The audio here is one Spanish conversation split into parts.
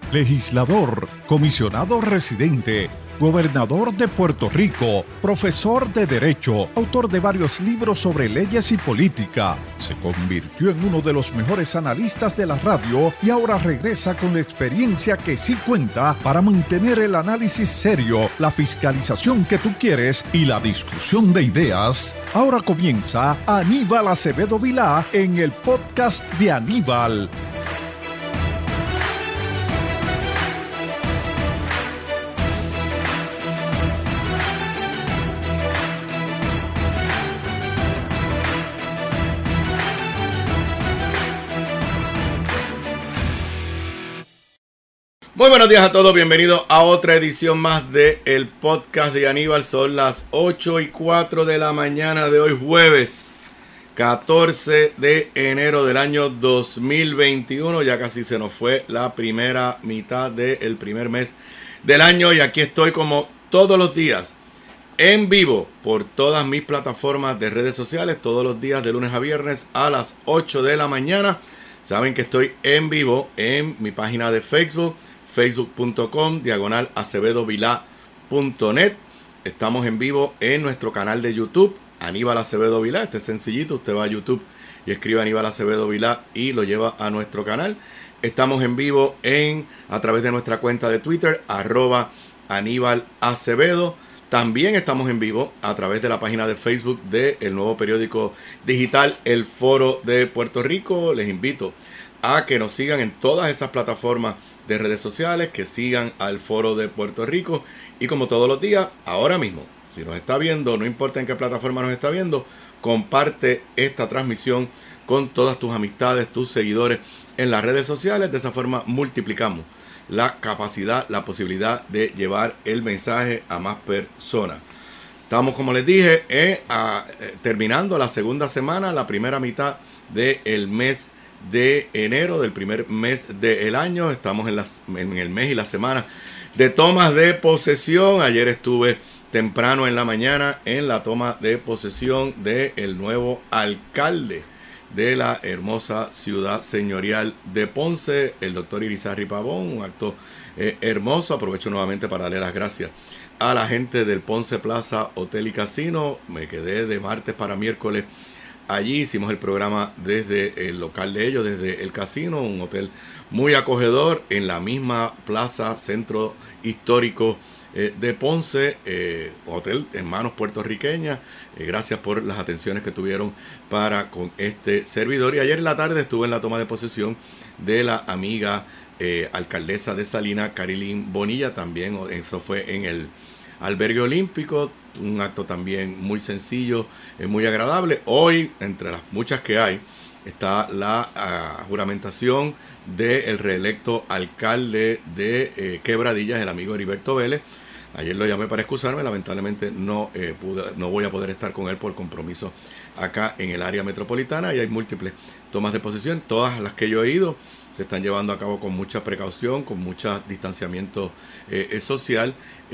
legislador, comisionado residente, gobernador de Puerto Rico, profesor de Derecho, autor de varios libros sobre leyes y política. Se convirtió en uno de los mejores analistas de la radio y ahora regresa con la experiencia que sí cuenta para mantener el análisis serio, la fiscalización que tú quieres y la discusión de ideas. Ahora comienza Aníbal Acevedo Vilá en el podcast de Aníbal. Muy buenos días a todos, bienvenidos a otra edición más de el podcast de Aníbal. Son las 8:04 de la mañana de hoy, jueves 14 de enero del año 2021. Ya casi se nos fue la primera mitad del primer mes del año y aquí estoy como todos los días en vivo por todas mis plataformas de redes sociales, todos los días de lunes a viernes a las 8 de la mañana. Saben que estoy en vivo en mi página de Facebook, facebook.com/acevedovilá.net. Estamos en vivo en nuestro canal de YouTube, Aníbal Acevedo Vilá. Este es sencillito, usted va a YouTube y escribe Aníbal Acevedo Vilá y lo lleva a nuestro canal. Estamos en vivo a través de nuestra cuenta de Twitter, @Aníbal Acevedo. También estamos en vivo a través de la página de Facebook del nuevo periódico digital El Foro de Puerto Rico. Les invito a que nos sigan en todas esas plataformas de redes sociales, que sigan al Foro de Puerto Rico. Y como todos los días, ahora mismo, si nos está viendo, no importa en qué plataforma nos está viendo, comparte esta transmisión con todas tus amistades, tus seguidores en las redes sociales. De esa forma multiplicamos la capacidad, la posibilidad de llevar el mensaje a más personas. Estamos, como les dije, terminando la segunda semana, la primera mitad del mes de enero, del primer mes del año. Estamos en el mes y la semana de tomas de posesión. Ayer estuve temprano en la mañana en la toma de posesión del nuevo alcalde de la hermosa ciudad señorial de Ponce, el doctor Irizarry Pavón. Un acto hermoso. Aprovecho nuevamente para darle las gracias a la gente del Ponce Plaza Hotel y Casino. Me quedé de martes para miércoles allí. Hicimos el programa desde el local de ellos, desde el casino, un hotel muy acogedor en la misma plaza, centro histórico de Ponce, hotel en manos puertorriqueñas. Gracias por las atenciones que tuvieron para con este servidor. Y ayer en la tarde estuve en la toma de posesión de la amiga alcaldesa de Salinas, Carilín Bonilla. También eso fue en el Albergue Olímpico. Un acto también muy sencillo, muy agradable. Hoy, entre las muchas que hay, está la juramentación del reelecto alcalde de Quebradillas, el amigo Heriberto Vélez. Ayer lo llamé para excusarme, lamentablemente no voy a poder estar con él por compromiso acá en el área metropolitana, y hay múltiples tomas de posesión. Todas las que yo he ido se están llevando a cabo con mucha precaución, con mucho distanciamiento social,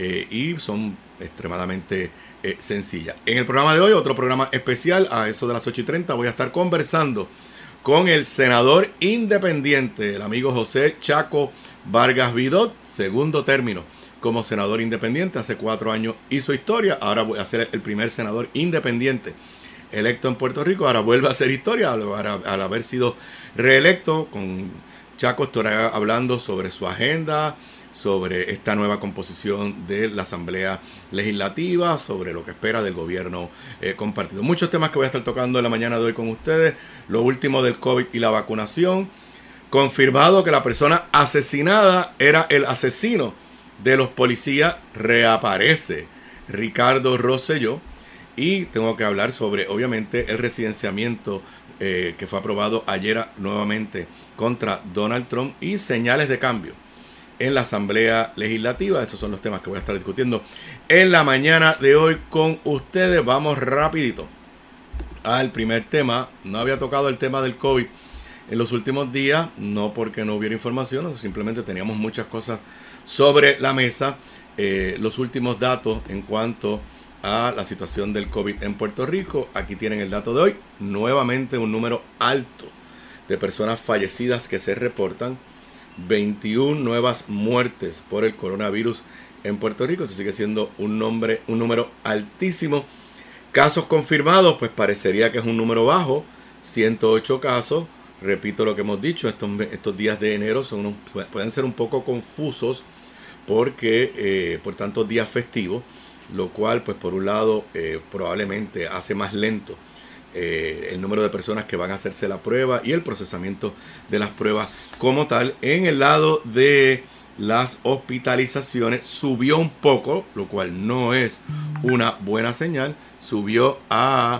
y son extremadamente sencillas. En el programa de hoy, otro programa especial, a eso de las 8:30, voy a estar conversando con el senador independiente, el amigo José Chaco Vargas Vidot, segundo término como senador independiente. Hace 4 años hizo historia, ahora voy a ser el primer senador independiente electo en Puerto Rico. Ahora vuelve a hacer historia al haber sido reelecto. Con Chaco estará hablando sobre su agenda, sobre esta nueva composición de la Asamblea Legislativa, sobre lo que espera del gobierno compartido. Muchos temas que voy a estar tocando en la mañana de hoy con ustedes. Lo último del COVID y la vacunación. Confirmado que la persona asesinada era el asesino de los policías. Reaparece Ricardo Rosselló. Y tengo que hablar sobre, obviamente, el residenciamiento que fue aprobado ayer nuevamente contra Donald Trump, y señales de cambio en la Asamblea Legislativa. Esos son los temas que voy a estar discutiendo en la mañana de hoy con ustedes. Vamos rapidito al primer tema. No había tocado el tema del COVID en los últimos días, no porque no hubiera información, simplemente teníamos muchas cosas sobre la mesa. Los últimos datos en cuanto a la situación del COVID en Puerto Rico. Aquí tienen el dato de hoy. Nuevamente un número alto de personas fallecidas que se reportan. 21 nuevas muertes por el coronavirus en Puerto Rico. Se sigue siendo un número altísimo. Casos confirmados, pues parecería que es un número bajo, 108 casos. Repito lo que hemos dicho, estos días de enero pueden ser un poco confusos porque por tantos días festivos, lo cual pues por un lado probablemente hace más lento el número de personas que van a hacerse la prueba y el procesamiento de las pruebas como tal. En el lado de las hospitalizaciones subió un poco, lo cual no es una buena señal. Subió a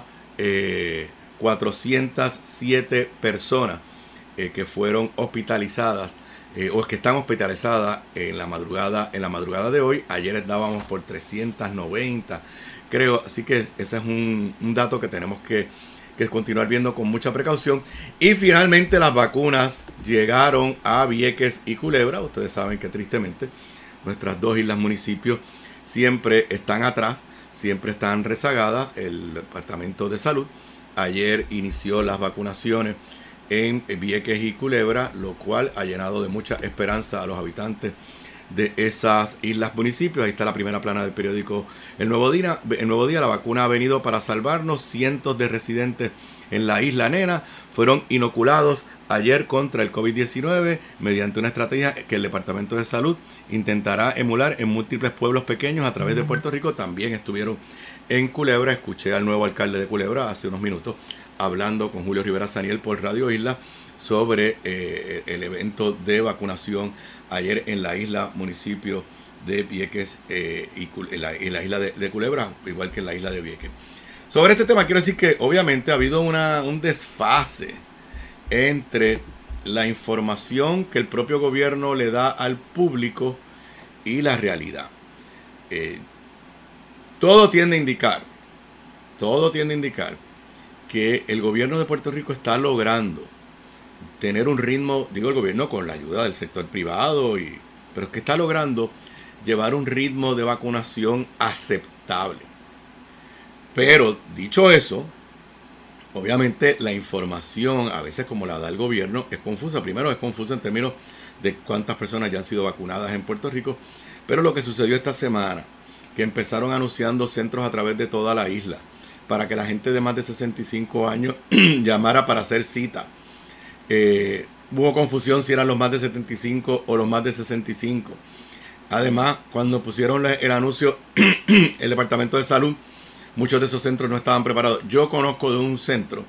407 personas que fueron hospitalizadas o que están hospitalizadas en la madrugada de hoy. Ayer estábamos por 390, creo. Así que ese es un dato que tenemos que continuar viendo con mucha precaución. Y finalmente las vacunas llegaron a Vieques y Culebra. Ustedes saben que tristemente nuestras dos islas municipios siempre están atrás, siempre están rezagadas. El Departamento de Salud ayer inició las vacunaciones en Vieques y Culebra, lo cual ha llenado de mucha esperanza a los habitantes de esas islas municipios. Ahí está la primera plana del periódico El Nuevo Día. La vacuna ha venido para salvarnos. Cientos de residentes en la isla Nena fueron inoculados ayer contra el COVID-19 mediante una estrategia que el Departamento de Salud intentará emular en múltiples pueblos pequeños a través de Puerto Rico. También estuvieron en Culebra. Escuché al nuevo alcalde de Culebra hace unos minutos hablando con Julio Rivera Saniel por Radio Isla sobre el evento de vacunación ayer en la isla municipio de Vieques y en la isla de Culebra, igual que en la isla de Vieques. Sobre este tema quiero decir que obviamente ha habido un desfase entre la información que el propio gobierno le da al público y la realidad. Todo tiende a indicar que el gobierno de Puerto Rico está logrando tener un ritmo, digo el gobierno con la ayuda del sector privado, pero es que está logrando llevar un ritmo de vacunación aceptable. Pero dicho eso, obviamente la información, a veces como la da el gobierno, es confusa. Primero es confusa en términos de cuántas personas ya han sido vacunadas en Puerto Rico, pero lo que sucedió esta semana, que empezaron anunciando centros a través de toda la isla, para que la gente de más de 65 años llamara para hacer cita. Hubo confusión si eran los más de 75 o los más de 65. Además, cuando pusieron el anuncio, el Departamento de Salud, muchos de esos centros no estaban preparados. Yo conozco de un centro,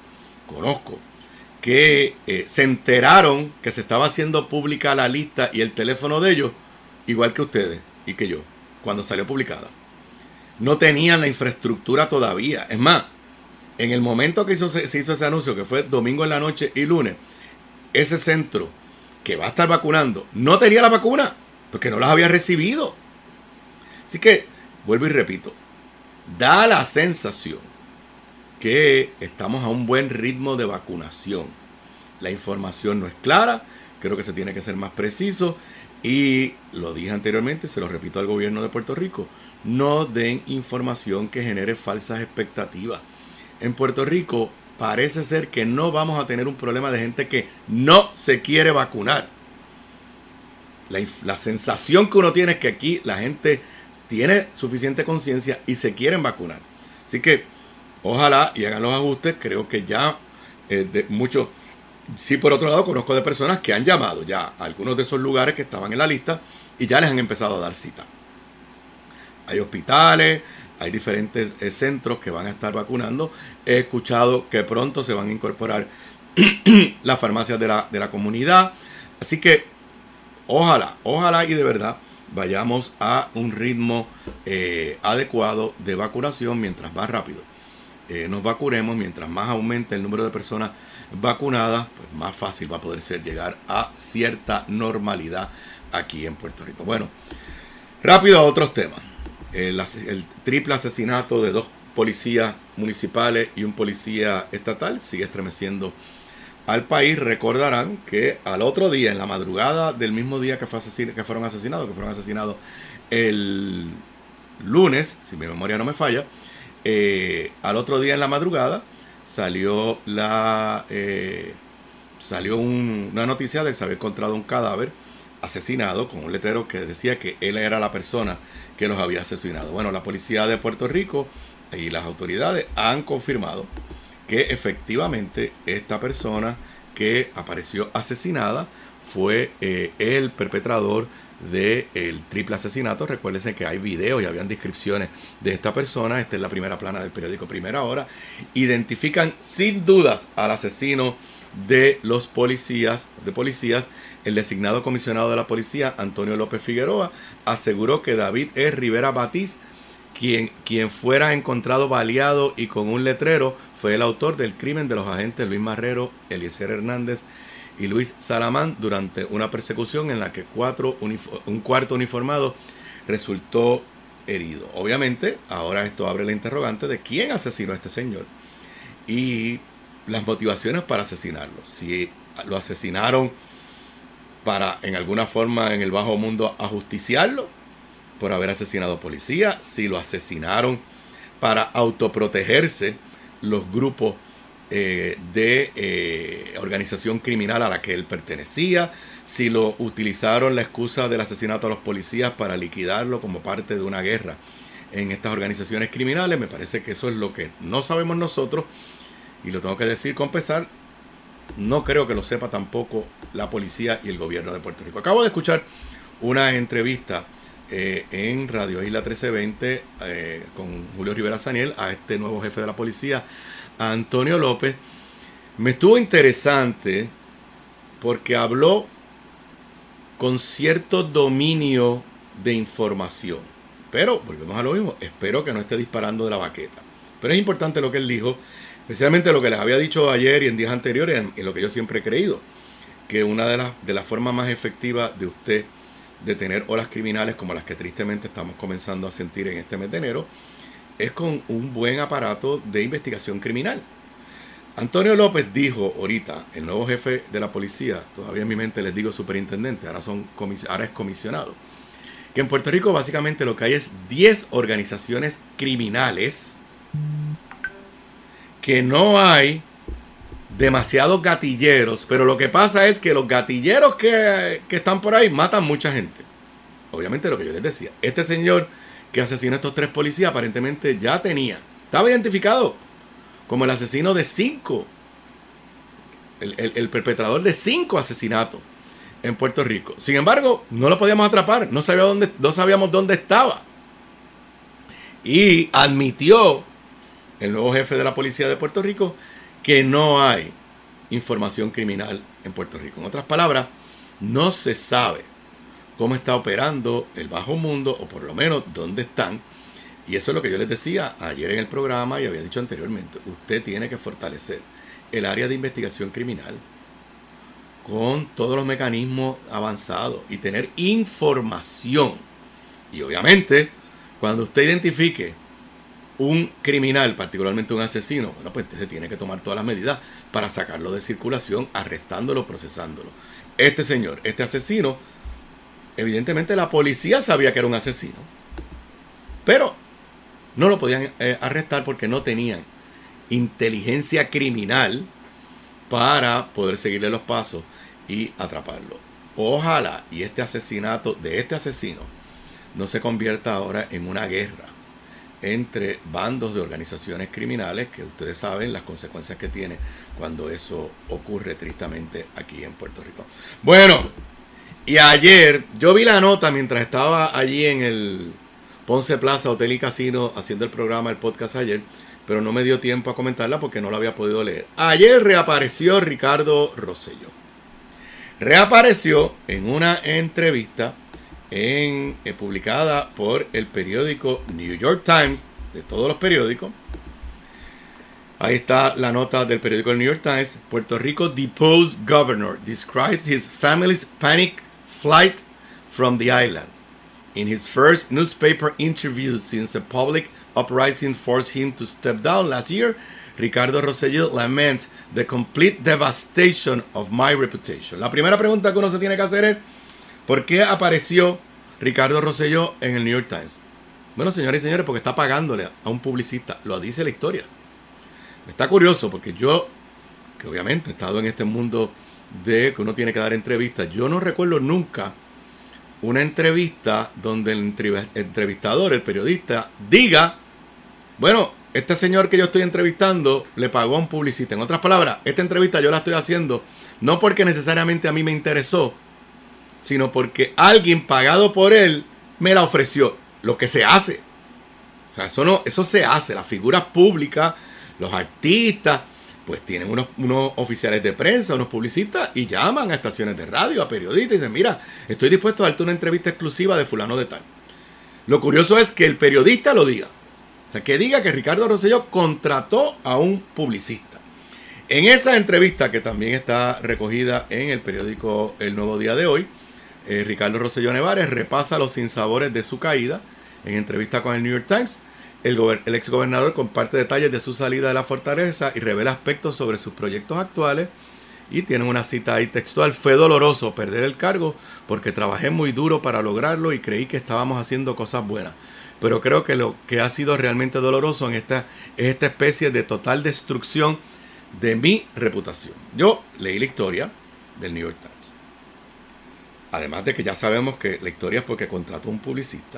que se enteraron que se estaba haciendo pública la lista y el teléfono de ellos, igual que ustedes y que yo, cuando salió publicada. No tenían la infraestructura todavía. Es más, en el momento que se hizo ese anuncio, que fue domingo en la noche y lunes, ese centro que va a estar vacunando no tenía la vacuna porque no las había recibido. Así que, vuelvo y repito, da la sensación que estamos a un buen ritmo de vacunación. La información no es clara, creo que se tiene que ser más preciso y lo dije anteriormente, se lo repito al gobierno de Puerto Rico, no den información que genere falsas expectativas. En Puerto Rico parece ser que no vamos a tener un problema de gente que no se quiere vacunar. La sensación que uno tiene es que aquí la gente tiene suficiente conciencia y se quieren vacunar. Así que ojalá y hagan los ajustes. Creo que ya de muchos, sí, por otro lado conozco de personas que han llamado ya a algunos de esos lugares que estaban en la lista y ya les han empezado a dar cita. Hay hospitales, hay diferentes centros que van a estar vacunando. He escuchado que pronto se van a incorporar las farmacias de la comunidad. Así que ojalá y de verdad vayamos a un ritmo adecuado de vacunación. Mientras más rápido nos vacunemos, mientras más aumente el número de personas vacunadas, pues más fácil va a poder ser llegar a cierta normalidad aquí en Puerto Rico. Bueno, rápido a otros temas. El triple asesinato de 2 policías municipales y un policía estatal sigue estremeciendo al país. Recordarán que al otro día, en la madrugada del mismo día que fueron asesinados el lunes, si mi memoria no me falla, al otro día en la madrugada salió una noticia de que se había encontrado un cadáver asesinado con un letrero que decía que él era la persona que los había asesinado. Bueno, la policía de Puerto Rico y las autoridades han confirmado que efectivamente esta persona que apareció asesinada fue el perpetrador del triple asesinato. Recuérdense que hay videos y habían descripciones de esta persona. Esta es la primera plana del periódico Primera Hora. Identifican sin dudas al asesino de los policías. El designado comisionado de la policía, Antonio López Figueroa, aseguró que David E. Rivera Batiz, quien fuera encontrado baleado y con un letrero, fue el autor del crimen de los agentes Luis Marrero, Eliezer Hernández y Luis Salamán durante una persecución en la que un cuarto uniformado resultó herido. Obviamente, ahora esto abre la interrogante de quién asesinó a este señor y las motivaciones para asesinarlo. Si lo asesinaron para, en alguna forma, en el bajo mundo, ajusticiarlo por haber asesinado a policía, si lo asesinaron para autoprotegerse los grupos de organización criminal a la que él pertenecía, si lo utilizaron la excusa del asesinato a los policías para liquidarlo como parte de una guerra en estas organizaciones criminales. Me parece que eso es lo que no sabemos nosotros, y lo tengo que decir con pesar, no creo que lo sepa tampoco la policía y el gobierno de Puerto Rico. Acabo de escuchar una entrevista en Radio Isla 1320 con Julio Rivera Saniel a este nuevo jefe de la policía, a Antonio López. Me estuvo interesante porque habló con cierto dominio de información, pero volvemos a lo mismo, espero que no esté disparando de la baqueta. Pero es importante lo que él dijo, especialmente lo que les había dicho ayer y en días anteriores, en lo que yo siempre he creído, que una de las formas más efectivas de usted detener olas criminales como las que tristemente estamos comenzando a sentir en este mes de enero es con un buen aparato de investigación criminal. Antonio López dijo ahorita, el nuevo jefe de la policía, todavía en mi mente les digo superintendente, ahora es comisionado, que en Puerto Rico básicamente lo que hay es 10 organizaciones criminales, que no hay demasiados gatilleros, pero lo que pasa es que los gatilleros que están por ahí matan mucha gente. Obviamente lo que yo les decía, este señor que asesinó a estos 3 policías aparentemente ya estaba identificado como el asesino de 5, el perpetrador de 5 asesinatos en Puerto Rico. Sin embargo, no lo podíamos atrapar, no sabíamos dónde estaba. Y admitió el nuevo jefe de la policía de Puerto Rico que no hay información criminal en Puerto Rico. En otras palabras, no se sabe cómo está operando el bajo mundo, o por lo menos dónde están. Y eso es lo que yo les decía ayer en el programa y había dicho anteriormente. Usted tiene que fortalecer el área de investigación criminal con todos los mecanismos avanzados y tener información. Y obviamente, cuando usted identifique un criminal, particularmente un asesino, bueno, pues se tiene que tomar todas las medidas para sacarlo de circulación, arrestándolo, procesándolo. Este señor, este asesino, evidentemente la policía sabía que era un asesino, pero no lo podían arrestar porque no tenían inteligencia criminal para poder seguirle los pasos y atraparlo. Ojalá y este asesinato de este asesino no se convierta ahora en una guerra entre bandos de organizaciones criminales, que ustedes saben las consecuencias que tiene cuando eso ocurre tristemente aquí en Puerto Rico. Bueno, y ayer yo vi la nota mientras estaba allí en el Ponce Plaza Hotel y Casino haciendo el programa, el podcast ayer, pero no me dio tiempo a comentarla porque no la había podido leer. Ayer reapareció Ricardo Rosselló. Reapareció en una entrevista publicada por el periódico New York Times, de todos los periódicos. Ahí está la nota del periódico New York Times. Puerto Rico deposed governor describes his family's panic flight from the island. In his first newspaper interview since a public uprising forced him to step down last year, Ricardo Rosselló laments the complete devastation of my reputation. La primera pregunta que uno se tiene que hacer es: ¿por qué apareció Ricardo Rosselló en el New York Times? Bueno, señores y señores, porque está pagándole a un publicista. Lo dice la historia. Está curioso porque yo, que obviamente he estado en este mundo de que uno tiene que dar entrevistas, yo no recuerdo nunca una entrevista donde el entrevistador, el periodista, diga, bueno, este señor que yo estoy entrevistando le pagó a un publicista. En otras palabras, esta entrevista yo la estoy haciendo no porque necesariamente a mí me interesó, sino porque alguien pagado por él me la ofreció. Lo que se hace. O sea, eso se hace. Las figuras públicas, los artistas, pues tienen unos oficiales de prensa, unos publicistas, y llaman a estaciones de radio, a periodistas, y dicen, mira, estoy dispuesto a darte una entrevista exclusiva de fulano de tal. Lo curioso es que el periodista lo diga. O sea, que diga que Ricardo Rosselló contrató a un publicista. En esa entrevista, que también está recogida en el periódico El Nuevo Día de hoy, Ricardo Rosselló Nevares repasa los sinsabores de su caída. En entrevista con el New York Times, el exgobernador comparte detalles de su salida de la fortaleza y revela aspectos sobre sus proyectos actuales. Y tiene una cita ahí textual: fue doloroso perder el cargo porque trabajé muy duro para lograrlo y creí que estábamos haciendo cosas buenas. Pero creo que lo que ha sido realmente doloroso es esta especie de total destrucción de mi reputación. Yo leí la historia del New York Times. Además de que ya sabemos que la historia es porque contrató un publicista.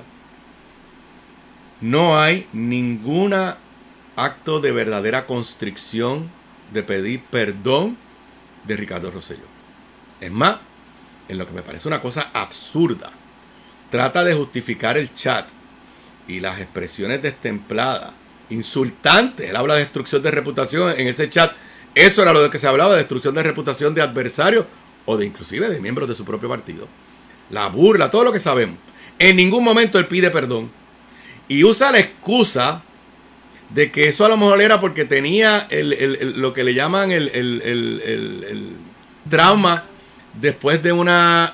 No hay ningún acto de verdadera constricción de pedir perdón de Ricardo Rosselló. Es más, en lo que me parece una cosa absurda, trata de justificar el chat y las expresiones destempladas, insultantes. Él habla de destrucción de reputación en ese chat. Eso era lo de que se hablaba, de destrucción de reputación de adversarios o de inclusive de miembros de su propio partido. La burla, todo lo que sabemos. En ningún momento él pide perdón. Y usa la excusa de que eso a lo mejor era porque tenía lo que le llaman el trauma después de una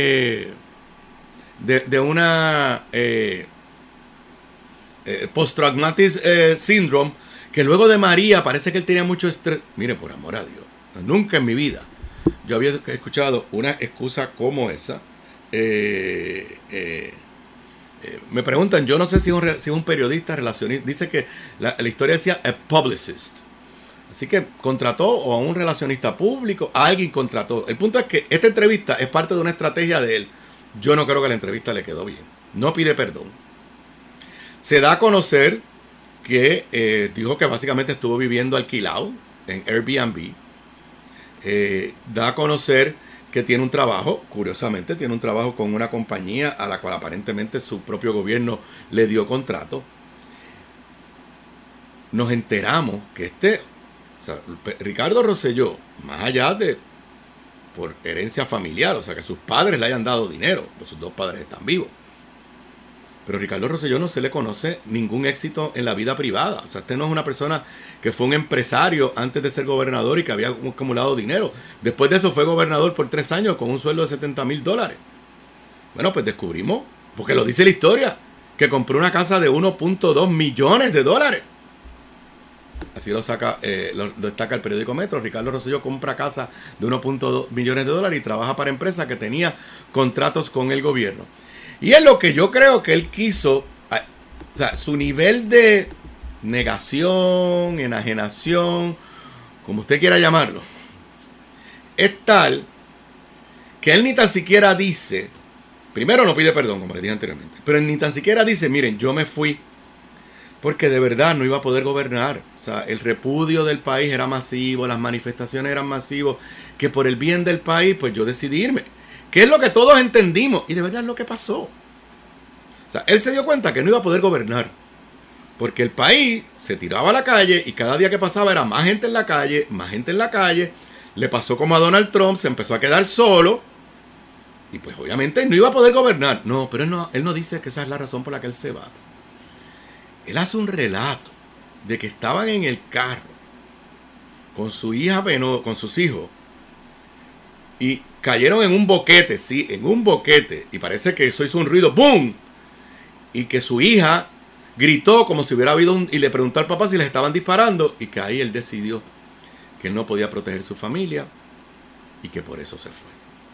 post-traumatic syndrome, que luego de María parece que él tenía mucho estrés. Mire, por amor a Dios, nunca en mi vida yo había escuchado una excusa como esa. Me preguntan, yo no sé si es un periodista, relacionista. Dice que la historia decía a publicist. Así que contrató o a un relacionista público, a alguien contrató. El punto es que esta entrevista es parte de una estrategia de él. Yo no creo que la entrevista le quedó bien. No pide perdón. Se da a conocer que dijo que básicamente estuvo viviendo alquilado en Airbnb. Da a conocer que tiene un trabajo, curiosamente, tiene un trabajo con una compañía a la cual aparentemente su propio gobierno le dio contrato. Nos enteramos que Ricardo Rosselló, más allá de por herencia familiar, o sea, que sus padres le hayan dado dinero, pues sus dos padres están vivos. Pero Ricardo Rosselló no se le conoce ningún éxito en la vida privada. O sea, este no es una persona que fue un empresario antes de ser gobernador y que había acumulado dinero. Después de eso fue gobernador por 3 años con un sueldo de $70,000. Bueno, pues descubrimos, porque lo dice la historia, que compró una casa de $1.2 millones. Así lo destaca el periódico Metro. Ricardo Rosselló compra casa de $1.2 millones y trabaja para empresas que tenía contratos con el gobierno. Y es lo que yo creo que él quiso. O sea, su nivel de negación, enajenación, como usted quiera llamarlo, es tal que él ni tan siquiera dice, primero no pide perdón, como le dije anteriormente, pero él ni tan siquiera dice, miren, yo me fui porque de verdad no iba a poder gobernar. O sea, el repudio del país era masivo, las manifestaciones eran masivos, que por el bien del país, pues yo decidí irme. Que es lo que todos entendimos. Y de verdad es lo que pasó. O sea, él se dio cuenta que no iba a poder gobernar. Porque el país se tiraba a la calle y cada día que pasaba era más gente en la calle, más gente en la calle. Le pasó como a Donald Trump, se empezó a quedar solo. Y pues obviamente no iba a poder gobernar. No, pero él no dice que esa es la razón por la que él se va. Él hace un relato de que estaban en el carro con su hija, con sus hijos. Y cayeron en un boquete, sí, en un boquete. Y parece que eso hizo un ruido, ¡boom! Y que su hija gritó como si hubiera habido y le preguntó al papá si les estaban disparando. Y que ahí él decidió que él no podía proteger su familia y que por eso se fue.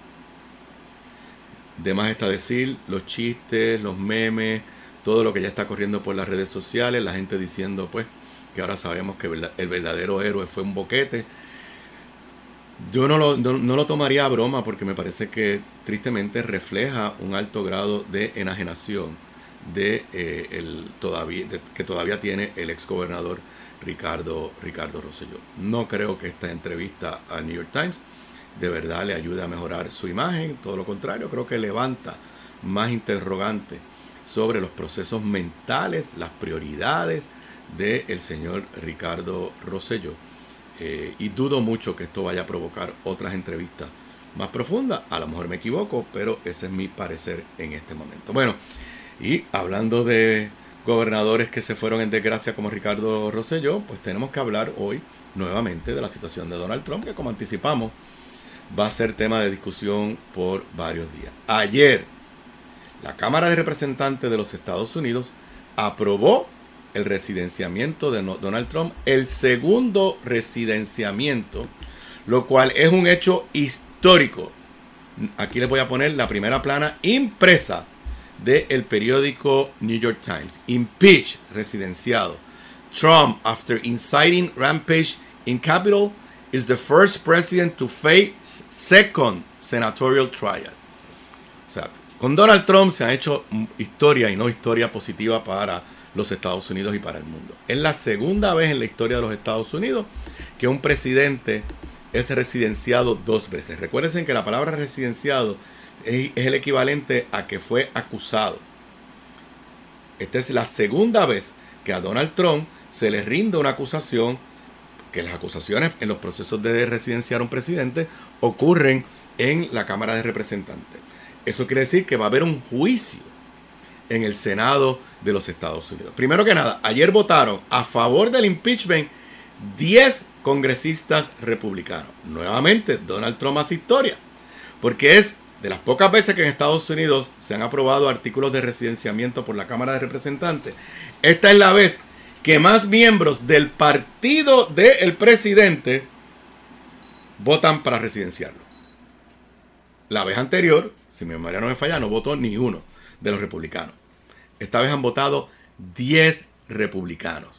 De más está decir, los chistes, los memes, todo lo que ya está corriendo por las redes sociales, la gente diciendo pues que ahora sabemos que el verdadero héroe fue un boquete. Yo no lo tomaría a broma porque me parece que tristemente refleja un alto grado de enajenación que todavía tiene el exgobernador Ricardo Rosselló. No creo que esta entrevista al New York Times de verdad le ayude a mejorar su imagen, todo lo contrario, creo que levanta más interrogantes sobre los procesos mentales, las prioridades del señor Ricardo Rosselló. Y dudo mucho que esto vaya a provocar otras entrevistas más profundas. A lo mejor me equivoco, pero ese es mi parecer en este momento. Bueno, y hablando de gobernadores que se fueron en desgracia como Ricardo Rosselló, pues tenemos que hablar hoy nuevamente de la situación de Donald Trump, que como anticipamos va a ser tema de discusión por varios días. Ayer, la Cámara de Representantes de los Estados Unidos aprobó el residenciamiento de Donald Trump, el segundo residenciamiento, lo cual es un hecho histórico. Aquí les voy a poner la primera plana impresa del periódico New York Times. Impeach, residenciado. Trump, after inciting rampage in Capitol, is the first president to face second senatorial trial. O sea, con Donald Trump se ha hecho historia y no historia positiva para los Estados Unidos y para el mundo. Es la segunda vez en la historia de los Estados Unidos que un presidente es residenciado 2 veces. Recuerden que la palabra residenciado es el equivalente a que fue acusado. Esta es la segunda vez que a Donald Trump se le rinde una acusación, que las acusaciones en los procesos de residenciar a un presidente ocurren en la Cámara de Representantes. Eso quiere decir que va a haber un juicio en el Senado de los Estados Unidos. Primero que nada, ayer votaron a favor del impeachment 10 congresistas republicanos. Nuevamente, Donald Trump hace historia, porque es de las pocas veces que en Estados Unidos se han aprobado artículos de residenciamiento por la Cámara de Representantes. Esta es la vez que más miembros del partido del presidente votan para residenciarlo. La vez anterior, si mi memoria no me falla, no votó ni uno de los republicanos. Esta vez han votado 10 republicanos.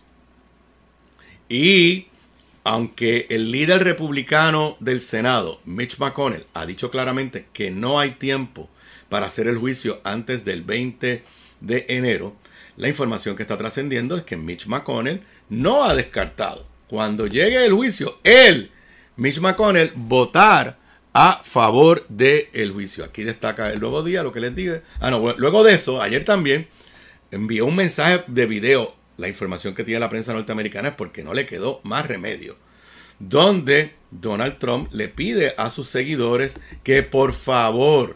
Y aunque el líder republicano del Senado, Mitch McConnell, ha dicho claramente que no hay tiempo para hacer el juicio antes del 20 de enero, la información que está trascendiendo es que Mitch McConnell no ha descartado, cuando llegue el juicio, Mitch McConnell, votar a favor del juicio. Aquí destaca el Nuevo Día, lo que les digo. Luego de eso, ayer también envió un mensaje de video. La información que tiene la prensa norteamericana es porque no le quedó más remedio, donde Donald Trump le pide a sus seguidores que por favor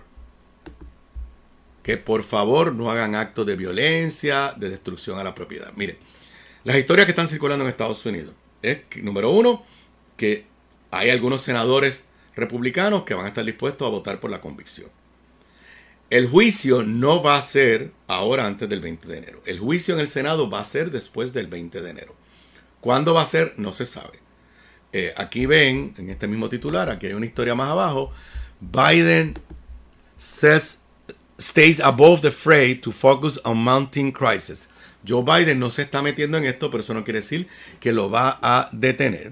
no hagan actos de violencia, de destrucción a la propiedad. Miren, las historias que están circulando en Estados Unidos es que, número uno, que hay algunos senadores republicanos que van a estar dispuestos a votar por la convicción. El juicio no va a ser ahora antes del 20 de enero. El juicio en el Senado va a ser después del 20 de enero. ¿Cuándo va a ser? No se sabe. Aquí ven, en este mismo titular, aquí hay una historia más abajo. Biden stays above the fray to focus on mounting crisis. Joe Biden no se está metiendo en esto, pero eso no quiere decir que lo va a detener.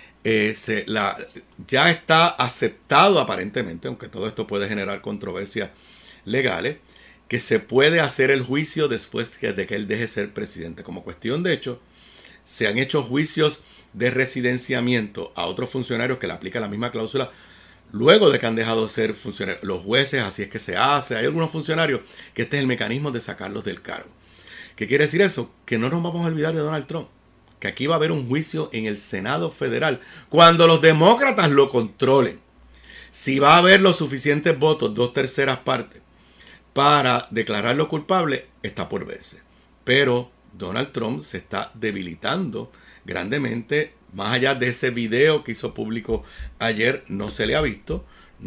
Ya está aceptado aparentemente, aunque todo esto puede generar controversias legales, que se puede hacer el juicio después de que él deje ser presidente. Como cuestión de hecho, se han hecho juicios de residenciamiento a otros funcionarios que le aplican la misma cláusula luego de que han dejado de ser funcionarios. Los jueces, así es que se hace. Hay algunos funcionarios que este es el mecanismo de sacarlos del cargo. ¿Qué quiere decir eso? Que no nos vamos a olvidar de Donald Trump. Que aquí va a haber un juicio en el Senado federal cuando los demócratas lo controlen. Si va a haber los suficientes votos, 2/3 partes, para declararlo culpable, está por verse. Pero Donald Trump se está debilitando grandemente. Más allá de ese video que hizo público ayer, no se le ha visto.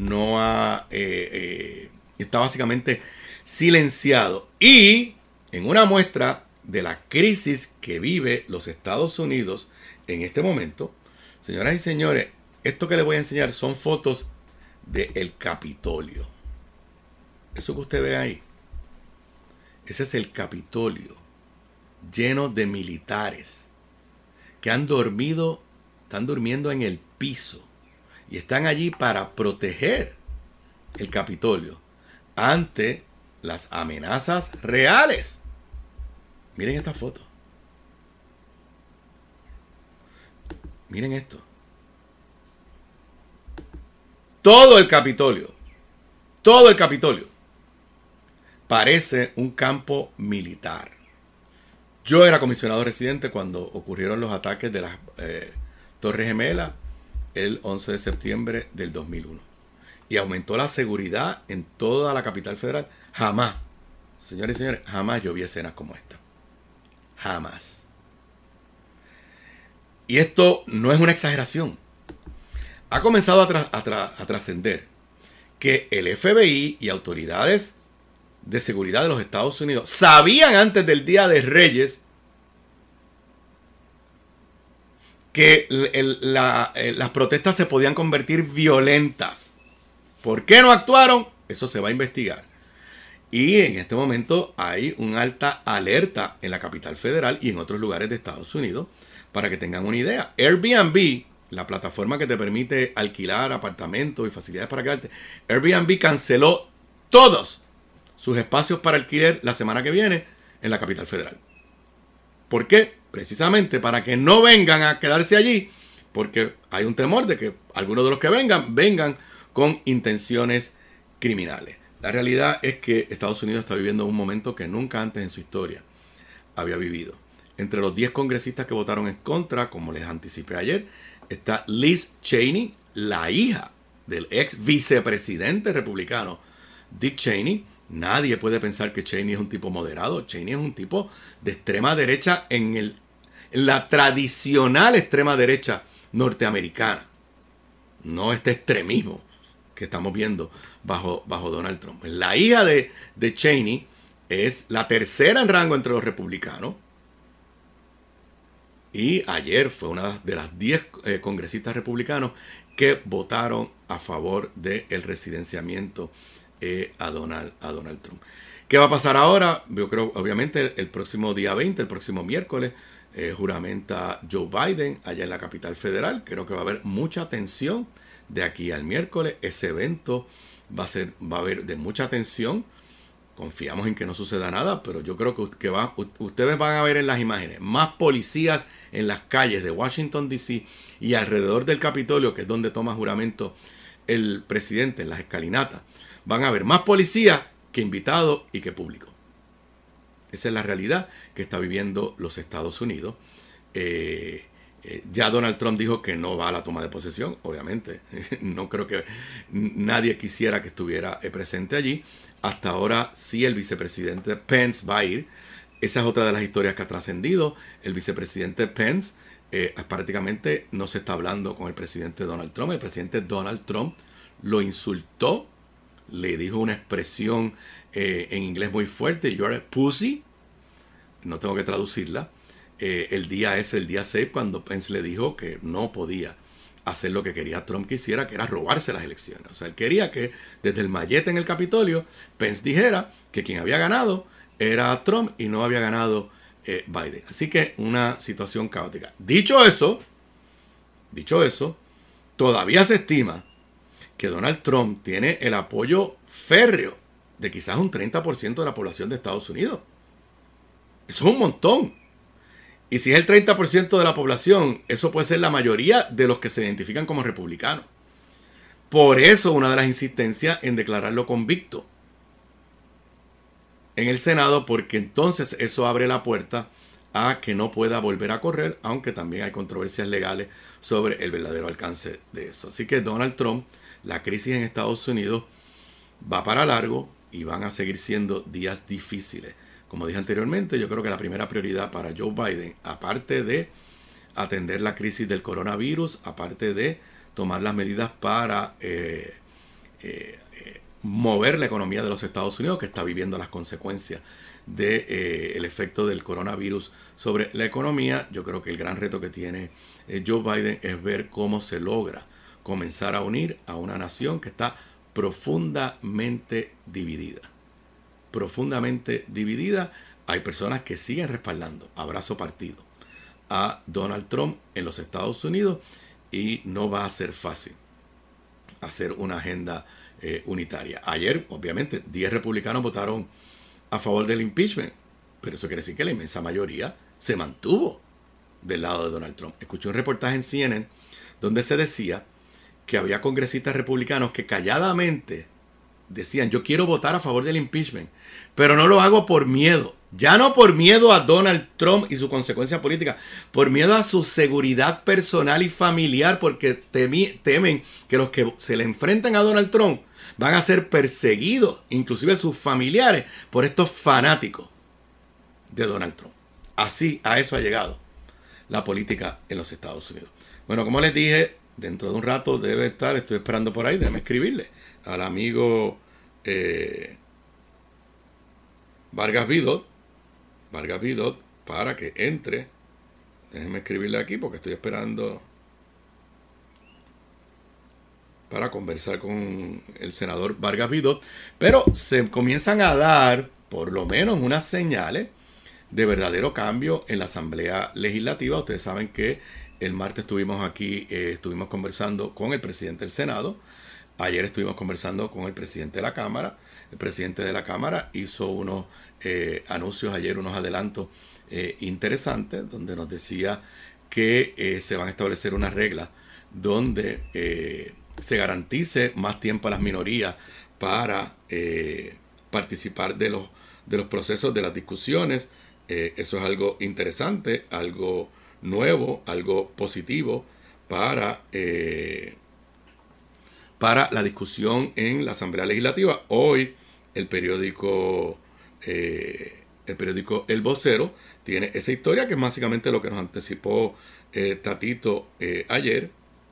Está básicamente silenciado. Y en una muestra de la crisis que vive los Estados Unidos en este momento, señoras y señores, esto que les voy a enseñar son fotos del Capitolio. Eso que usted ve ahí, ese es el Capitolio, lleno de militares que están durmiendo en el piso, y están allí para proteger el Capitolio ante las amenazas reales. Miren esta foto. Miren esto. Todo el Capitolio parece un campo militar. Yo era comisionado residente cuando ocurrieron los ataques de las Torres Gemelas el 11 de septiembre del 2001. Y aumentó la seguridad en toda la capital federal. Jamás, señores y señores, jamás yo vi escenas como esta. Jamás. Y esto no es una exageración. Ha comenzado a trascender que el FBI y autoridades de seguridad de los Estados Unidos sabían antes del Día de Reyes que las protestas se podían convertir violentas. ¿Por qué no actuaron? Eso se va a investigar. Y en este momento hay una alta alerta en la capital federal y en otros lugares de Estados Unidos para que tengan una idea. Airbnb, la plataforma que te permite alquilar apartamentos y facilidades para quedarte, Airbnb canceló todos sus espacios para alquiler la semana que viene en la capital federal. ¿Por qué? Precisamente para que no vengan a quedarse allí, porque hay un temor de que algunos de los que vengan con intenciones criminales. La realidad es que Estados Unidos está viviendo un momento que nunca antes en su historia había vivido. Entre los 10 congresistas que votaron en contra, como les anticipé ayer, está Liz Cheney, la hija del ex vicepresidente republicano Dick Cheney. Nadie puede pensar que Cheney es un tipo moderado. Cheney es un tipo de extrema derecha en la tradicional extrema derecha norteamericana. No este extremismo que estamos viendo bajo Donald Trump. La hija de Cheney es la tercera en rango entre los republicanos. Y ayer fue una de las 10 congresistas republicanos que votaron a favor del residenciamiento a Donald Trump. ¿Qué va a pasar ahora? Yo creo, obviamente, el próximo día 20, el próximo miércoles, juramenta Joe Biden allá en la capital federal. Creo que va a haber mucha tensión de aquí al miércoles. Ese evento va a haber de mucha tensión. Confiamos en que no suceda nada, pero yo creo que ustedes van a ver en las imágenes más policías en las calles de Washington, D.C. y alrededor del Capitolio, que es donde toma juramento el presidente en las escalinatas. Van a haber más policías que invitados y que público. Esa es la realidad que está viviendo los Estados Unidos. Ya Donald Trump dijo que no va a la toma de posesión, obviamente. No creo que nadie quisiera que estuviera presente allí. Hasta ahora sí el vicepresidente Pence va a ir. Esa es otra de las historias que ha trascendido. El vicepresidente Pence prácticamente no se está hablando con el presidente Donald Trump. El presidente Donald Trump lo insultó. Le dijo una expresión en inglés muy fuerte. You're a pussy. No tengo que traducirla. El día 6, cuando Pence le dijo que no podía hacer lo que quería Trump que hiciera, que era robarse las elecciones. O sea, él quería que desde el mallete en el Capitolio, Pence dijera que quien había ganado era Trump y no había ganado Biden. Así que una situación caótica. Dicho eso, todavía se estima que Donald Trump tiene el apoyo férreo de quizás un 30% de la población de Estados Unidos. Eso es un montón. Y si es el 30% de la población, eso puede ser la mayoría de los que se identifican como republicanos. Por eso una de las insistencias en declararlo convicto en el Senado, porque entonces eso abre la puerta a que no pueda volver a correr, aunque también hay controversias legales sobre el verdadero alcance de eso. Así que Donald Trump, la crisis en Estados Unidos va para largo y van a seguir siendo días difíciles. Como dije anteriormente, yo creo que la primera prioridad para Joe Biden, aparte de atender la crisis del coronavirus, aparte de tomar las medidas para mover la economía de los Estados Unidos, que está viviendo las consecuencias del efecto del coronavirus sobre la economía, yo creo que el gran reto que tiene Joe Biden es ver cómo se logra comenzar a unir a una nación que está profundamente dividida. Profundamente dividida. Hay personas que siguen respaldando a brazo partido a Donald Trump en los Estados Unidos y no va a ser fácil hacer una agenda unitaria. Ayer, obviamente, 10 republicanos votaron a favor del impeachment, pero eso quiere decir que la inmensa mayoría se mantuvo del lado de Donald Trump. Escuché un reportaje en CNN donde se decía que había congresistas republicanos que calladamente decían: yo quiero votar a favor del impeachment, pero no lo hago por miedo. Ya no por miedo a Donald Trump y su consecuencia política, por miedo a su seguridad personal y familiar, porque temen que los que se le enfrentan a Donald Trump van a ser perseguidos, inclusive sus familiares, por estos fanáticos de Donald Trump. Así, a eso ha llegado la política en los Estados Unidos. Bueno, como les dije, dentro de un rato debe estar, estoy esperando por ahí, déjame escribirle al amigo Vargas Vidot, para que entre. Déjenme escribirle aquí porque estoy esperando para conversar con el senador Vargas Vidot. Pero se comienzan a dar por lo menos unas señales de verdadero cambio en la Asamblea Legislativa. Ustedes saben que el martes estuvimos aquí, estuvimos conversando con el presidente del Senado. Ayer estuvimos conversando con el presidente de la Cámara. El presidente de la Cámara hizo unos anuncios ayer, unos adelantos interesantes, donde nos decía que se van a establecer unas reglas donde se garantice más tiempo a las minorías para participar de los procesos, de las discusiones. Eso es algo interesante, algo nuevo, algo positivo para la discusión en la Asamblea Legislativa. Hoy el periódico El Vocero tiene esa historia, que es básicamente lo que nos anticipó Tatito ayer.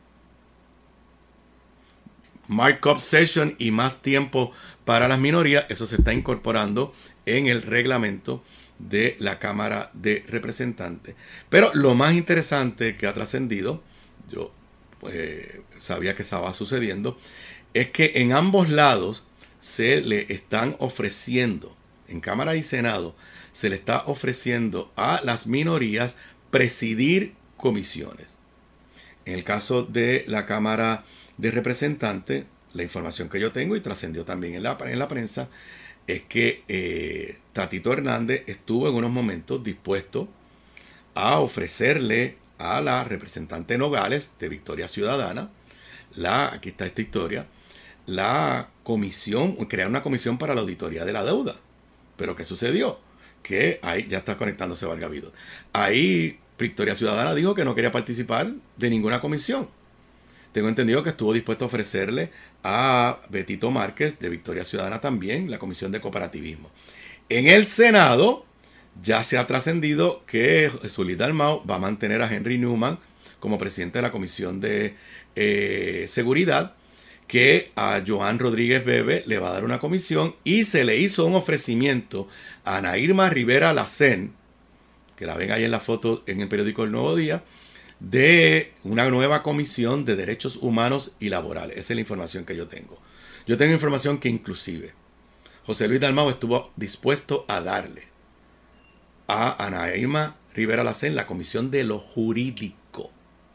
Markup session y más tiempo para las minorías. Eso se está incorporando en el reglamento de la Cámara de Representantes. Pero lo más interesante que ha trascendido, yo sabía que estaba sucediendo, es que en ambos lados se le están ofreciendo, en Cámara y Senado, se le está ofreciendo a las minorías presidir comisiones. En el caso de la Cámara de Representantes, la información que yo tengo y trascendió también en la prensa, es que Tatito Hernández estuvo en unos momentos dispuesto a ofrecerle a la representante Nogales de Victoria Ciudadana, aquí está esta historia, la comisión, crear una comisión para la auditoría de la deuda. Pero ¿qué sucedió? Que ahí ya está conectándose Vargas Vidot. Ahí Victoria Ciudadana dijo que no quería participar de ninguna comisión. Tengo entendido que estuvo dispuesto a ofrecerle a Betito Márquez de Victoria Ciudadana también la comisión de cooperativismo. En el Senado ya se ha trascendido que Zully Dalmau va a mantener a Henry Newman como presidente de la Comisión de Seguridad, que a Joan Rodríguez Bebe le va a dar una comisión, y se le hizo un ofrecimiento a Ana Irma Rivera Lacén, que la ven ahí en la foto en el periódico El Nuevo Día, de una nueva comisión de derechos humanos y laborales. Esa es la información que yo tengo. Yo tengo información que inclusive José Luis Dalmau estuvo dispuesto a darle a Ana Irma Rivera Lacén la comisión de lo jurídico.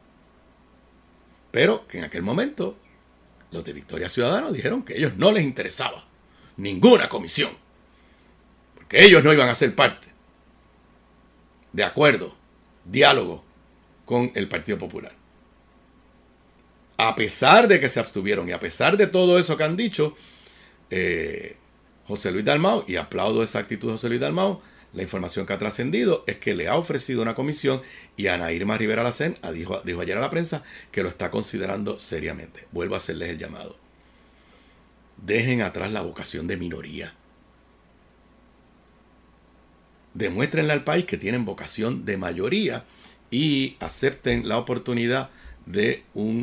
Pero que en aquel momento los de Victoria Ciudadana dijeron que a ellos no les interesaba ninguna comisión, porque ellos no iban a ser parte de acuerdo, diálogo con el Partido Popular. A pesar de que se abstuvieron y a pesar de todo eso que han dicho, José Luis Dalmau, y aplaudo esa actitud de José Luis Dalmau, la información que ha trascendido es que le ha ofrecido una comisión, y Ana Irma Rivera Lacén dijo ayer a la prensa que lo está considerando seriamente. Vuelvo a hacerles el llamado. Dejen atrás la vocación de minoría. Demuéstrenle al país que tienen vocación de mayoría y acepten la oportunidad de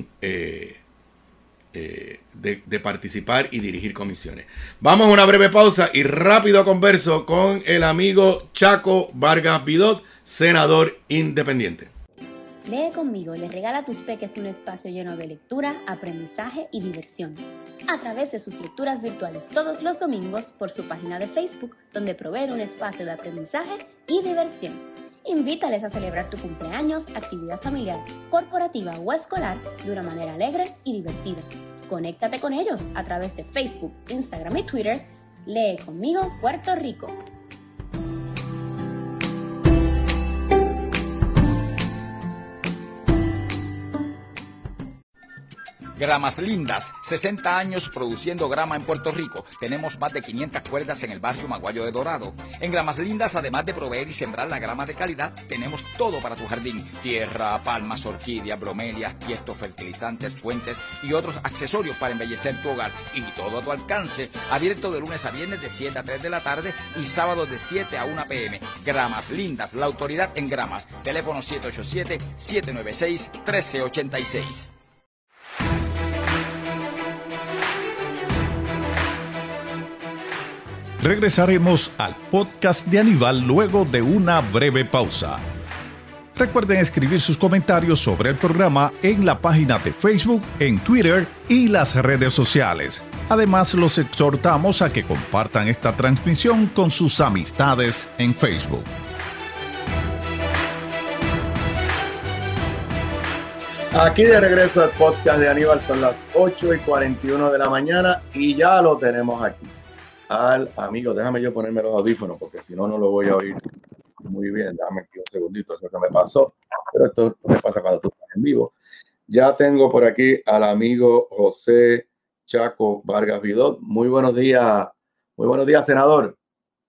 de participar y dirigir comisiones. Vamos a una breve pausa y rápido converso con el amigo Chaco Vargas Vidot, senador independiente. Lee conmigo y les regala a tus peques un espacio lleno de lectura, aprendizaje y diversión, a través de sus lecturas virtuales todos los domingos por su página de Facebook, donde provee un espacio de aprendizaje y diversión. Invítales a celebrar tu cumpleaños, actividad familiar, corporativa o escolar de una manera alegre y divertida. Conéctate con ellos a través de Facebook, Instagram y Twitter. Lee conmigo Puerto Rico. Gramas Lindas, 60 años produciendo grama en Puerto Rico. Tenemos más de 500 cuerdas en el barrio Maguayo de Dorado. En Gramas Lindas, además de proveer y sembrar la grama de calidad, tenemos todo para tu jardín. Tierra, palmas, orquídeas, bromelias, tiestos, fertilizantes, fuentes y otros accesorios para embellecer tu hogar. Y todo a tu alcance. Abierto de lunes a viernes de 7 a 3 de la tarde y sábados de 7 a 1 p.m. Gramas Lindas, la autoridad en gramas. Teléfono 787-796-1386. Regresaremos al podcast de Aníbal luego de una breve pausa. Recuerden escribir sus comentarios sobre el programa en la página de Facebook, en Twitter y las redes sociales. Además, los exhortamos a que compartan esta transmisión con sus amistades en Facebook. Aquí de regreso al podcast de Aníbal, son las 8:41 de la mañana y ya lo tenemos aquí. Al amigo, déjame yo ponerme los audífonos porque si no, no lo voy a oír muy bien. Dame aquí un segundito, eso que me pasó. Pero esto me pasa cuando tú estás en vivo. Ya tengo por aquí al amigo José Chaco Vargas Vidot. Muy buenos días, senador.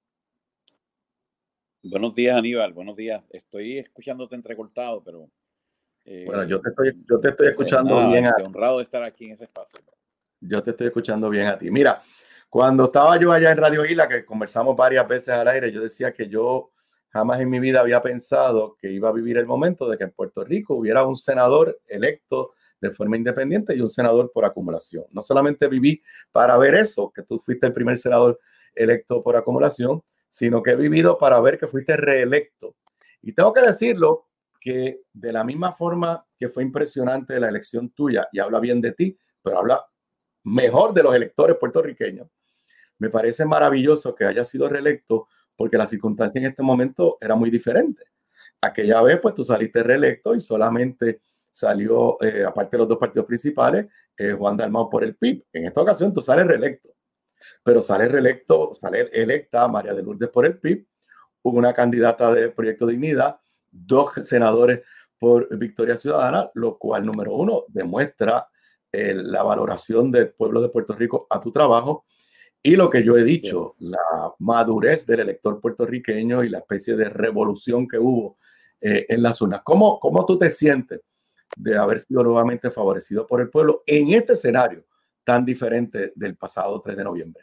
Buenos días, Aníbal. Buenos días. Estoy escuchándote entrecortado, pero... bueno, yo te estoy escuchando bien. Honrado de estar aquí en ese espacio. Yo te estoy escuchando bien a ti. Mira, cuando estaba yo allá en Radio Isla, que conversamos varias veces al aire, yo decía que yo jamás en mi vida había pensado que iba a vivir el momento de que en Puerto Rico hubiera un senador electo de forma independiente y un senador por acumulación. No solamente viví para ver eso, que tú fuiste el primer senador electo por acumulación, sino que he vivido para ver que fuiste reelecto. Y tengo que decirlo que de la misma forma que fue impresionante la elección tuya, y habla bien de ti, pero habla mejor de los electores puertorriqueños, me parece maravilloso que haya sido reelecto porque la circunstancia en este momento era muy diferente. Aquella vez, pues tú saliste reelecto y solamente salió, aparte de los dos partidos principales, Juan Dalmau por el PIB. En esta ocasión tú sales reelecto, pero sale electa María de Lourdes por el PIB, una candidata de Proyecto Dignidad, 2 senadores por Victoria Ciudadana, lo cual, número uno, demuestra la valoración del pueblo de Puerto Rico a tu trabajo. Y lo que yo he dicho, la madurez del elector puertorriqueño y la especie de revolución que hubo en las urnas. ¿Cómo tú te sientes de haber sido nuevamente favorecido por el pueblo en este escenario tan diferente del pasado 3 de noviembre?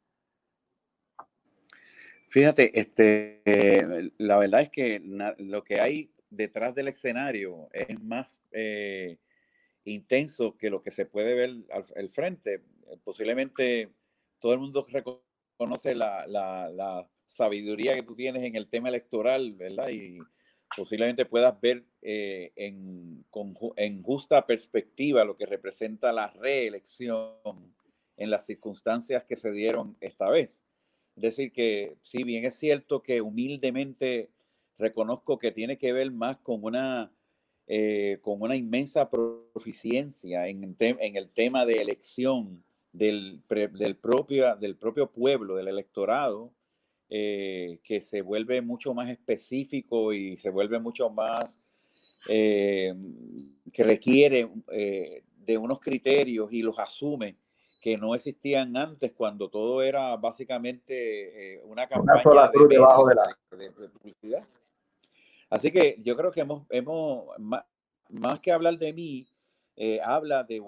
Fíjate, la verdad es que lo que hay detrás del escenario es más intenso que lo que se puede ver al frente. Posiblemente todo el mundo reconoce la sabiduría que tú tienes en el tema electoral, ¿verdad? Y posiblemente puedas ver en justa perspectiva lo que representa la reelección en las circunstancias que se dieron esta vez. Es decir, que si bien es cierto que humildemente reconozco que tiene que ver más con una inmensa proficiencia en el tema de elección del propio pueblo, del electorado, que se vuelve mucho más específico y se vuelve mucho más que requiere de unos criterios y los asume que no existían antes, cuando todo era básicamente una campaña de publicidad. Así que yo creo que hemos más que hablar de mí, habla de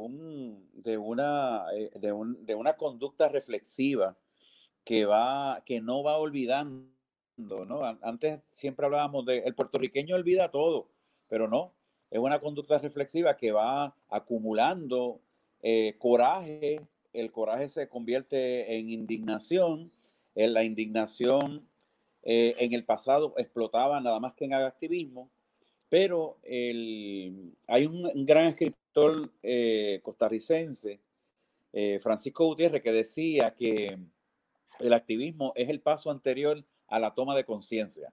una conducta reflexiva que no va olvidando, ¿no? Antes siempre hablábamos de el puertorriqueño olvida todo, pero no, es una conducta reflexiva que va acumulando coraje. El coraje se convierte en indignación. La indignación en el pasado explotaba nada más que en activismo, pero hay un gran escritor costarricense, Francisco Gutiérrez, que decía que el activismo es el paso anterior a la toma de conciencia.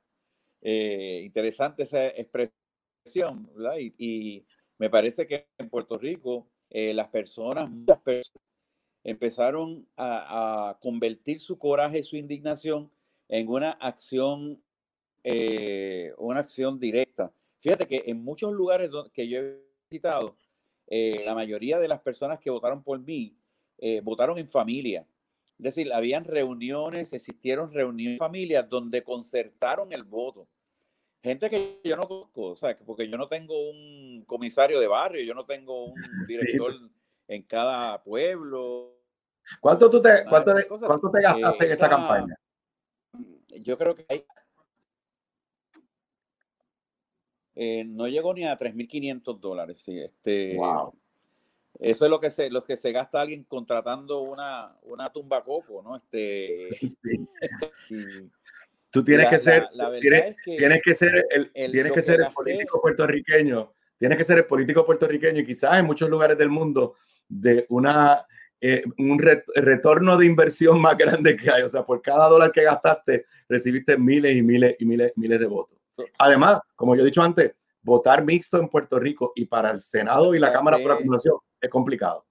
Interesante esa expresión, ¿verdad? Y me parece que en Puerto Rico muchas personas empezaron a convertir su coraje, su indignación en una acción directa. Fíjate que en muchos lugares que yo he visitado, la mayoría de las personas que votaron por mí votaron en familia. Es decir, habían reuniones, existieron reuniones de familias donde concertaron el voto. Gente que yo no conozco, o sea, porque yo no tengo un comisario de barrio, yo no tengo un director en cada pueblo. ¿Cuánto te gastaste en esta campaña? Yo creo que no llegó ni a $3,500. Sí, wow. Eso es lo que se gasta alguien contratando una tumba coco, ¿no? Sí. Tú tienes que ser, tienes que ser el político puertorriqueño. Tienes que ser el político puertorriqueño y quizás en muchos lugares del mundo de un retorno de inversión más grande que hay. O sea, por cada dólar que gastaste, recibiste miles y miles y miles, miles de votos. Además, como yo he dicho antes, votar mixto en Puerto Rico y para el Senado y la Cámara por acumulación es complicado.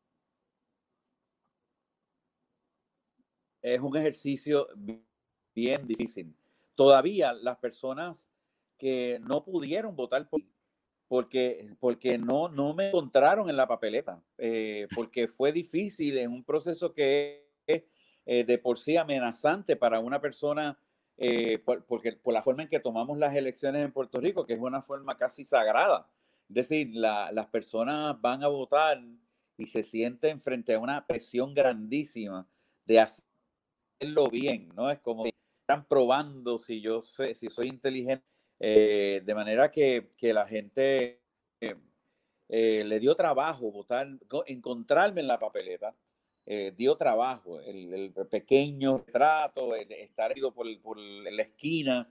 Es un ejercicio bien difícil. Todavía las personas que no pudieron votar porque no me encontraron en la papeleta, porque fue difícil en un proceso que es de por sí amenazante para una persona, porque por la forma en que tomamos las elecciones en Puerto Rico, que es una forma casi sagrada. Es decir, las personas van a votar y se sienten frente a una presión grandísima de hacerlo bien, ¿no? Es como que están probando si soy inteligente, de manera que la gente le dio trabajo votar, encontrarme en la papeleta, dio trabajo, el pequeño retrato, estar ido por la esquina,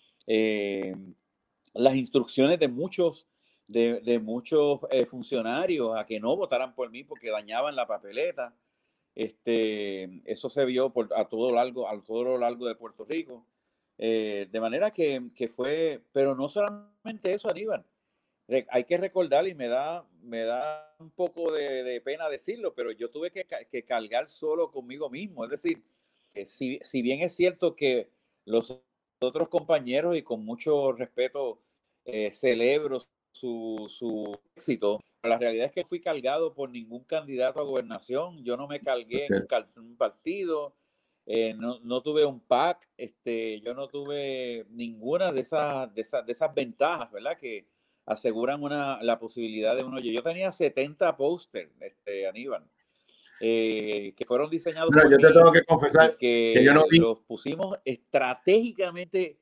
las instrucciones de muchos funcionarios a que no votaran por mí porque dañaban la papeleta. Eso se vio a todo lo largo de Puerto Rico. De manera que fue, pero no solamente eso, Aníbal. Hay que recordar, y me da un poco de pena decirlo, pero yo tuve que cargar solo conmigo mismo. Es decir, si bien es cierto que los otros compañeros, y con mucho respeto, celebro su éxito, la realidad es que fui cargado por ningún candidato a gobernación. Yo no me cargué en un partido, no tuve un PAC, yo no tuve ninguna de esas ventajas, ¿verdad? Que aseguran la posibilidad de uno. Yo tenía 70 pósters, Aníbal, que fueron diseñados por yo te mí, tengo que confesar que yo no vi. Los pusimos estratégicamente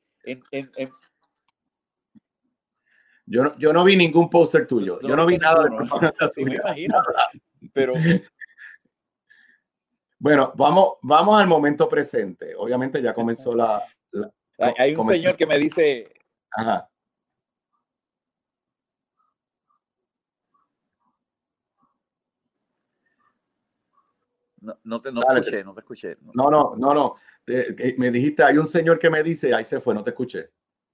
Yo no vi ningún póster tuyo. Yo no vi nada. Sí, me imagino. Pero bueno, vamos al momento presente. Obviamente ya comenzó hay un señor que me dice. Ajá. No te escuché. No. Me dijiste, hay un señor que me dice, ahí se fue, no te escuché.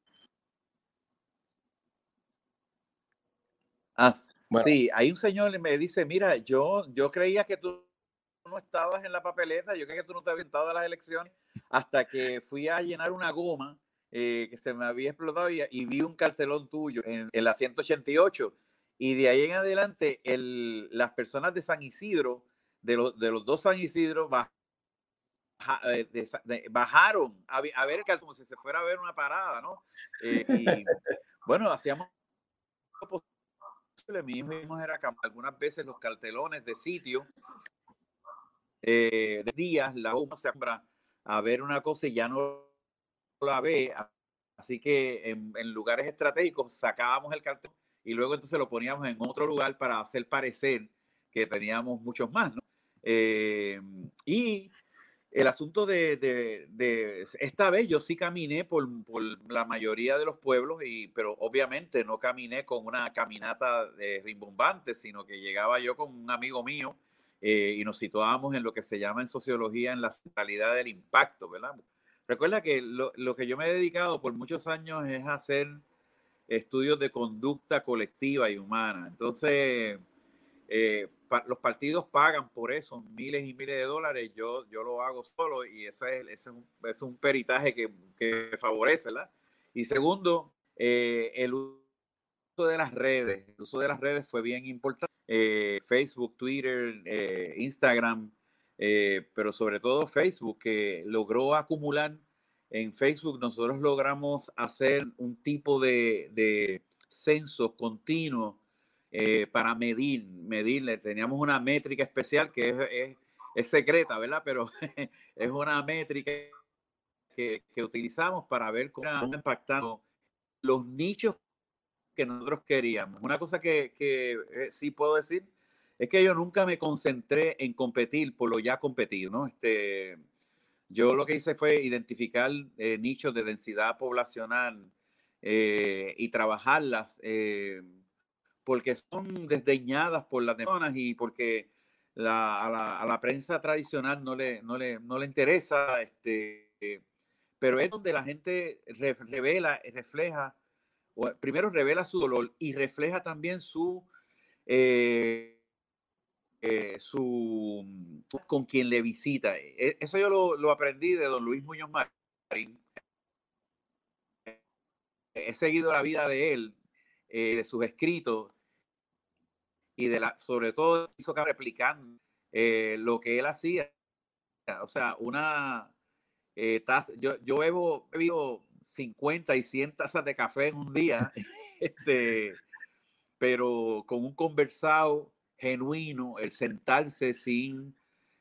Bueno. Sí, hay un señor que me dice, mira, yo creía que tú no estabas en la papeleta, yo creía que tú no te habías entrado a las elecciones, hasta que fui a llenar una goma que se me había explotado y vi un cartelón tuyo en la 188, y de ahí en adelante las personas de San Isidro, de los dos San Isidro, bajaron a ver el cartelón como si se fuera a ver una parada, ¿no? Y bueno, hacíamos mismo era algunas veces los cartelones de sitio, de días, la uno se compra a ver una cosa y ya no la ve, así que en lugares estratégicos sacábamos el cartel y luego entonces lo poníamos en otro lugar para hacer parecer que teníamos muchos más, ¿no? Y el asunto de esta vez yo sí caminé por la mayoría de los pueblos, pero obviamente no caminé con una caminata rimbombante, sino que llegaba yo con un amigo mío y nos situábamos en lo que se llama en sociología en la centralidad del impacto, ¿verdad? Recuerda que lo que yo me he dedicado por muchos años es hacer estudios de conducta colectiva y humana. Entonces, los partidos pagan por eso miles y miles de dólares. Yo lo hago solo y ese es un peritaje que favorece, ¿verdad? Y segundo, el uso de las redes. El uso de las redes fue bien importante. Facebook, Twitter, Instagram, pero sobre todo Facebook, que logró acumular. En Facebook nosotros logramos hacer un tipo de censo continuo para medirle. Teníamos una métrica especial que es secreta, ¿verdad? Pero es una métrica que utilizamos para ver cómo están impactando los nichos que nosotros queríamos. Una cosa que sí puedo decir es que yo nunca me concentré en competir por lo ya competido, ¿no? Yo lo que hice fue identificar nichos de densidad poblacional y trabajarlas porque son desdeñadas por las personas y porque a la prensa tradicional no le interesa, pero es donde la gente refleja, primero revela su dolor y refleja también su con quien le visita. Eso yo lo aprendí de don Luis Muñoz Marín. He seguido la vida de él, de sus escritos y sobre todo hizo que replicando lo que él hacía. O sea, una taza, yo bebo 50 y 100 tazas de café en un día, pero con un conversado genuino, el sentarse sin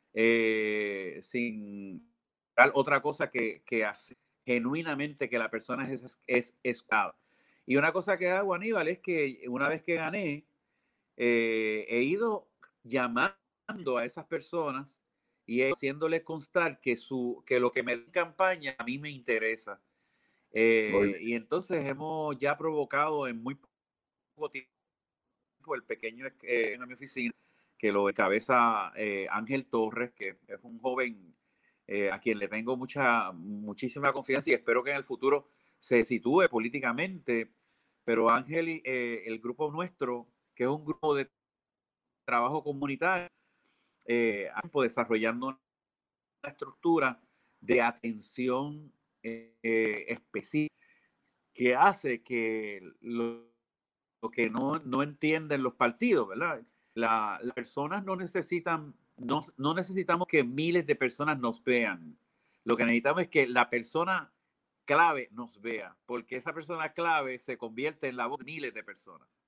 otra cosa que hace genuinamente que la persona es esclava. Y una cosa que hago, Aníbal, es que una vez que gané, he ido llamando a esas personas y haciéndoles constar que lo que me da en campaña a mí me interesa. Y entonces hemos ya provocado en muy poco tiempo el pequeño en mi oficina, que lo encabeza Ángel Torres, que es un joven a quien le tengo muchísima confianza y espero que en el futuro se sitúe políticamente. Pero Ángel, el grupo nuestro, que es un grupo de trabajo comunitario, desarrollando una estructura de atención específica que hace que lo que no entienden los partidos, ¿verdad? Las personas no necesitamos que miles de personas nos vean. Lo que necesitamos es que la persona clave nos vea, porque esa persona clave se convierte en la voz de miles de personas.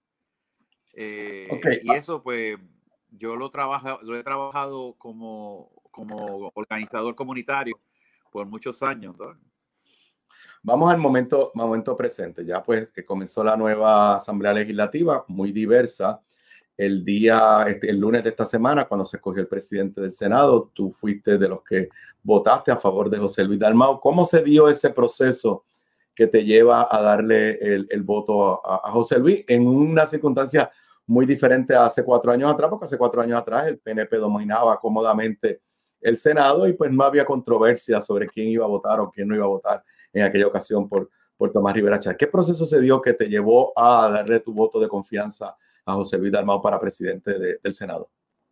Y eso, pues, yo lo he trabajado como organizador comunitario por muchos años, ¿no? Vamos al momento presente. Ya pues que comenzó la nueva Asamblea Legislativa, muy diversa. El lunes de esta semana, cuando se escogió el presidente del Senado, tú fuiste de los que votaste a favor de José Luis Dalmau. ¿Cómo se dio ese proceso que te lleva a darle el voto a José Luis en una circunstancia muy diferente a hace 4 años atrás? Porque hace 4 años atrás el PNP dominaba cómodamente el Senado y pues no había controversia sobre quién iba a votar o quién no iba a votar en aquella ocasión por Tomás Rivera Chatz. ¿Qué proceso se dio que te llevó a darle tu voto de confianza a José Luis Dalmau para presidente del Senado?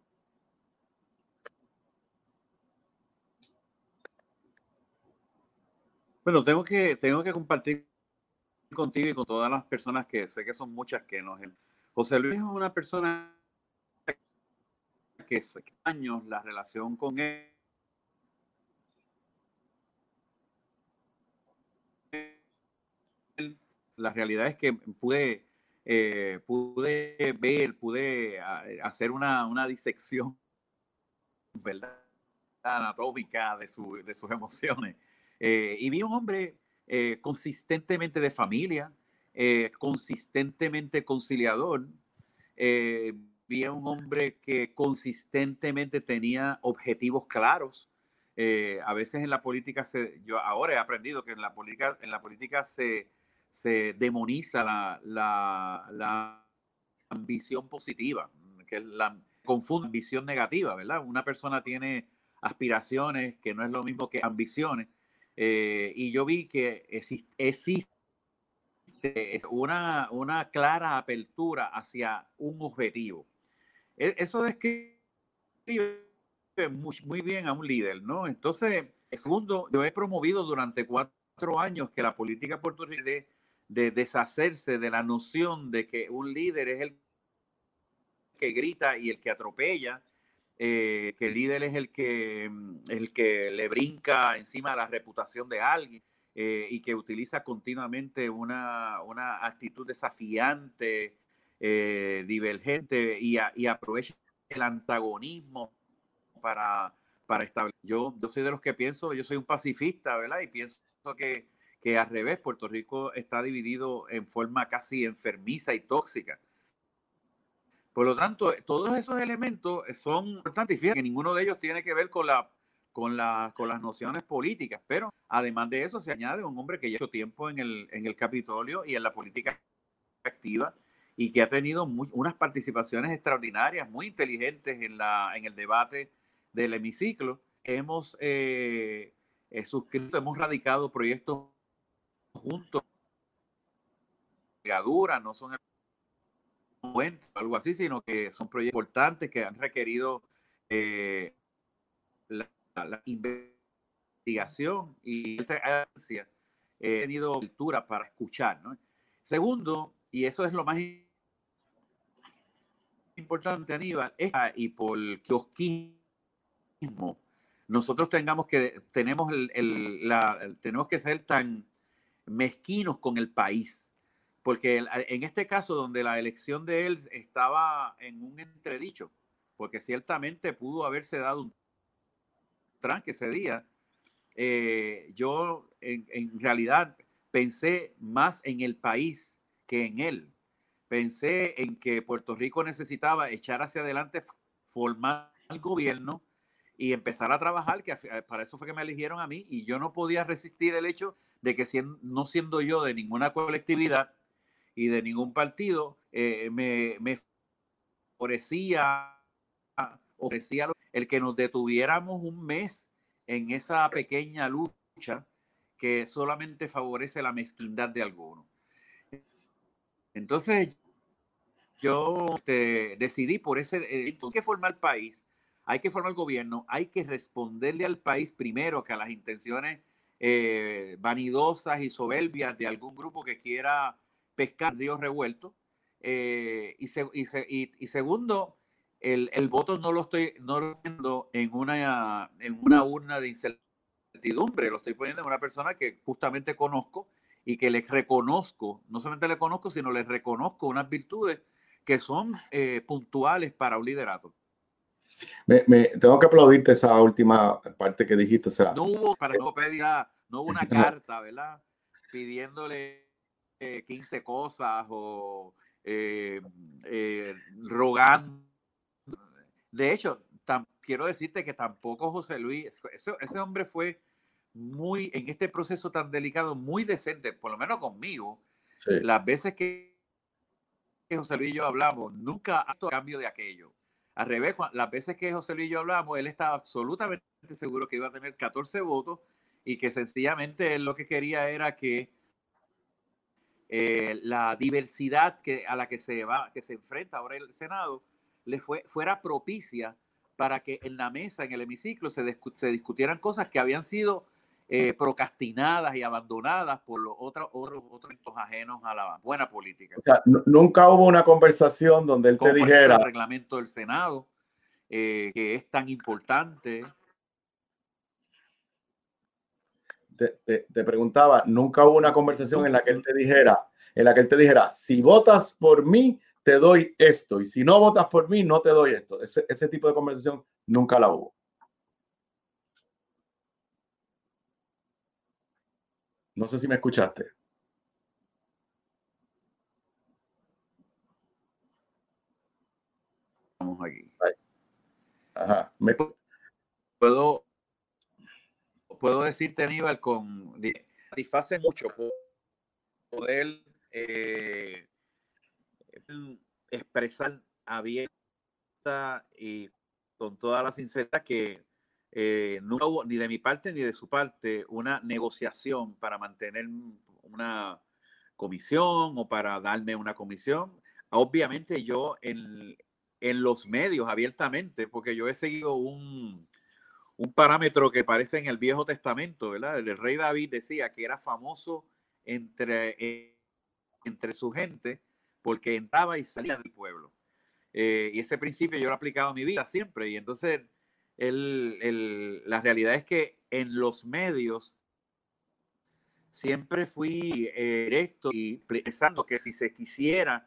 Bueno, tengo que compartir contigo y con todas las personas que sé que son muchas que nos... José Luis es una persona que hace años la relación con él la realidad es que pude hacer una disección, ¿verdad?, anatómica de sus emociones. Y vi un hombre consistentemente de familia, consistentemente conciliador. Vi a un hombre que consistentemente tenía objetivos claros. A veces en la política yo ahora he aprendido que en la política se demoniza la ambición positiva, que confunde ambición negativa, ¿verdad? Una persona tiene aspiraciones que no es lo mismo que ambiciones, y yo vi que existe una clara apertura hacia un objetivo. eso describe muy bien a un líder, ¿no? Entonces, segundo, yo he promovido durante 4 años que la política puertorriqueña de deshacerse de la noción de que un líder es el que grita y el que atropella, que el líder es el que le brinca encima de la reputación de alguien y que utiliza continuamente una actitud desafiante, divergente y aprovecha el antagonismo para establecer. Yo soy de los que pienso, yo soy un pacifista, ¿verdad? Y pienso que al revés, Puerto Rico está dividido en forma casi enfermiza y tóxica. Por lo tanto, todos esos elementos son importantes y fíjate que ninguno de ellos tiene que ver con las nociones políticas, pero además de eso se añade un hombre que lleva mucho tiempo en el Capitolio y en la política activa y que ha tenido unas participaciones extraordinarias, muy inteligentes en el debate del hemiciclo. Hemos suscrito, hemos radicado proyectos juntos, no son algo así, sino que son proyectos importantes que han requerido la investigación y he tenido altura para escuchar, ¿no? Segundo, y eso es lo más importante, Aníbal, es y por kiosquismo nosotros tenemos que ser tan mezquinos con el país. Porque en este caso, donde la elección de él estaba en un entredicho, porque ciertamente pudo haberse dado un tranque ese día, yo en realidad pensé más en el país que en él. Pensé en que Puerto Rico necesitaba echar hacia adelante, formar el gobierno y empezar a trabajar, que para eso fue que me eligieron a mí, y yo no podía resistir el hecho de que no siendo yo de ninguna colectividad y de ningún partido, me ofrecía el que nos detuviéramos un mes en esa pequeña lucha que solamente favorece la mezquindad de algunos. Entonces, yo decidí por ese, hay que formar país, hay que formar gobierno, hay que responderle al país primero que a las intenciones vanidosas y soberbias de algún grupo que quiera pescar ríos revueltos. Y segundo, el voto no lo estoy poniendo en una urna de incertidumbre, lo estoy poniendo en una persona que justamente conozco y que les reconozco, no solamente le conozco, sino les reconozco unas virtudes que son puntuales para un liderato. Tengo que aplaudirte esa última parte que dijiste. O sea, no hubo una carta, ¿verdad? Pidiéndole 15 cosas o rogando. De hecho, quiero decirte que tampoco José Luis, ese hombre fue muy, en este proceso tan delicado, muy decente, por lo menos conmigo. Sí. Las veces que José Luis y yo hablamos, nunca ha hecho cambio de aquello. Al revés, las veces que José Luis y yo hablamos, él estaba absolutamente seguro que iba a tener 14 votos y que sencillamente él lo que quería era que la diversidad a la que se enfrenta ahora el Senado fuera propicia para que en la mesa, en el hemiciclo, se discutieran cosas que habían sido procrastinadas y abandonadas por los otros ajenos a la buena política. O sea, nunca hubo una conversación donde él te dijera el reglamento del Senado, que es tan importante. Te preguntaba, nunca hubo una conversación en la que él te dijera, si votas por mí, te doy esto, y si no votas por mí, no te doy esto. Ese tipo de conversación nunca la hubo. No sé si me escuchaste. Vamos aquí. Ajá. Puedo decirte, Aníbal, satisface mucho poder expresar abierta y con toda la sinceridad que nunca hubo, ni de mi parte ni de su parte, una negociación para mantener una comisión o para darme una comisión. Obviamente yo en en los medios abiertamente, porque yo he seguido un parámetro que parece en el Viejo Testamento, ¿verdad? El rey David decía que era famoso entre su gente porque entraba y salía del pueblo. Y ese principio yo lo he aplicado a mi vida siempre. Y entonces la realidad es que en los medios siempre fui directo y pensando que si se quisiera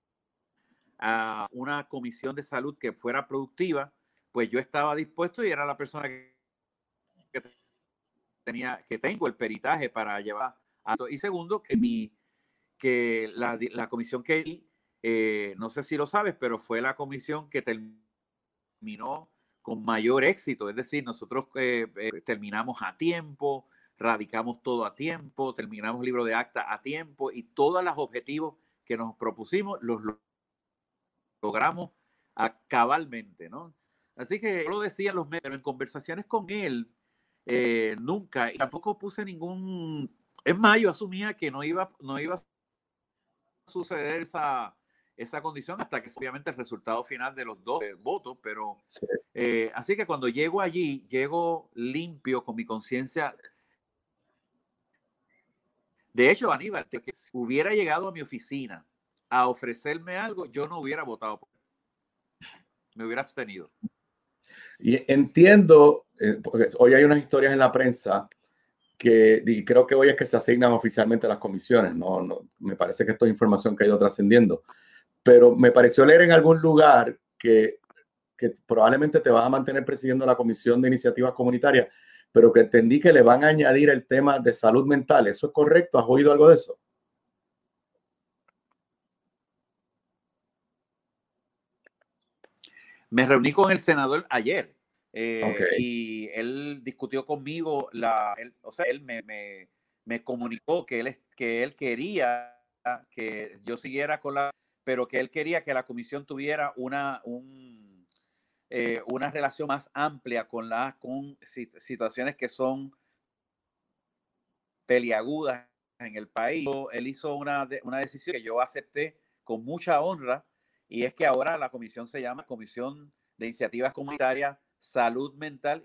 a una comisión de salud que fuera productiva, pues yo estaba dispuesto y era la persona que tengo el peritaje para llevar a todo. Y segundo, que la comisión que no sé si lo sabes, pero fue la comisión que terminó con mayor éxito. Es decir, nosotros terminamos a tiempo, radicamos todo a tiempo, terminamos el libro de acta a tiempo y todos los objetivos que nos propusimos los logramos cabalmente, ¿no? Así que yo lo decía en los medios, pero en conversaciones con él, nunca, y tampoco puse ningún... Es más, yo asumía que no iba a suceder esa condición hasta que obviamente el resultado final de los dos votos, pero sí. Así que cuando llego allí, llego limpio con mi conciencia. De hecho, Aníbal, que hubiera llegado a mi oficina a ofrecerme algo, yo no hubiera votado por él. Me hubiera abstenido. Y entiendo, porque hoy hay unas historias en la prensa y creo que hoy es que se asignan oficialmente las comisiones. No, me parece que esto es información que ha ido trascendiendo. Pero me pareció leer en algún lugar que probablemente te vas a mantener presidiendo la Comisión de Iniciativas Comunitarias, pero que entendí que le van a añadir el tema de salud mental. ¿Eso es correcto? ¿Has oído algo de eso? Me reuní con el senador ayer y él discutió conmigo, él me comunicó que él quería que yo siguiera pero que él quería que la comisión tuviera una relación más amplia con situaciones que son peliagudas en el país. Él hizo una decisión que yo acepté con mucha honra, y es que ahora la comisión se llama Comisión de Iniciativas Comunitarias, Salud Mental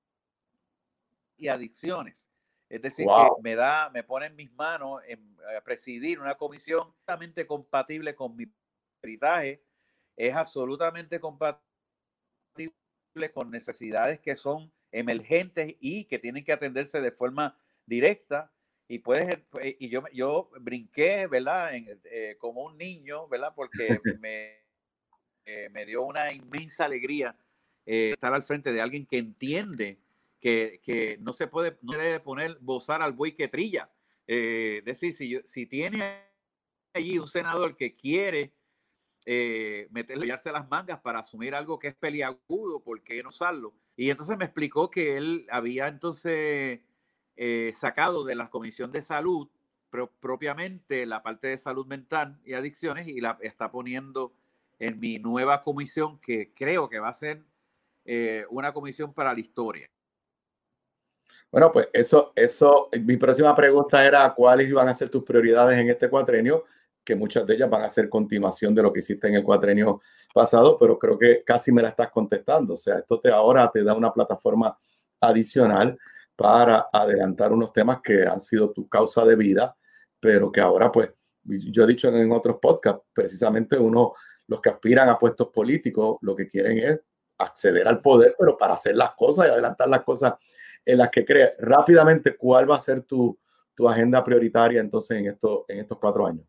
y Adicciones. Es decir, wow, que me pone en mis manos presidir una comisión totalmente compatible con mi peritaje, es absolutamente compatible con necesidades que son emergentes y que tienen que atenderse de forma directa. Y yo brinqué, ¿verdad? Como un niño, ¿verdad? Porque me dio una inmensa alegría estar al frente de alguien que entiende que no debe poner bozar al buey que trilla. Es decir, si tiene allí un senador que quiere meterse las mangas para asumir algo que es peliagudo, ¿por qué no usarlo? Y entonces me explicó que él había entonces sacado de la Comisión de Salud propiamente la parte de salud mental y adicciones y la está poniendo en mi nueva comisión, que creo que va a ser una comisión para la historia. Bueno, pues eso, mi próxima pregunta era cuáles iban a ser tus prioridades en este cuatrenio, que muchas de ellas van a ser continuación de lo que hiciste en el cuatrenio pasado, pero creo que casi me la estás contestando. O sea, esto ahora te da una plataforma adicional para adelantar unos temas que han sido tu causa de vida, pero que ahora, pues, yo he dicho en otros podcasts, precisamente los que aspiran a puestos políticos, lo que quieren es acceder al poder, pero para hacer las cosas y adelantar las cosas en las que crees. Rápidamente, ¿cuál va a ser tu agenda prioritaria entonces en estos 4 años?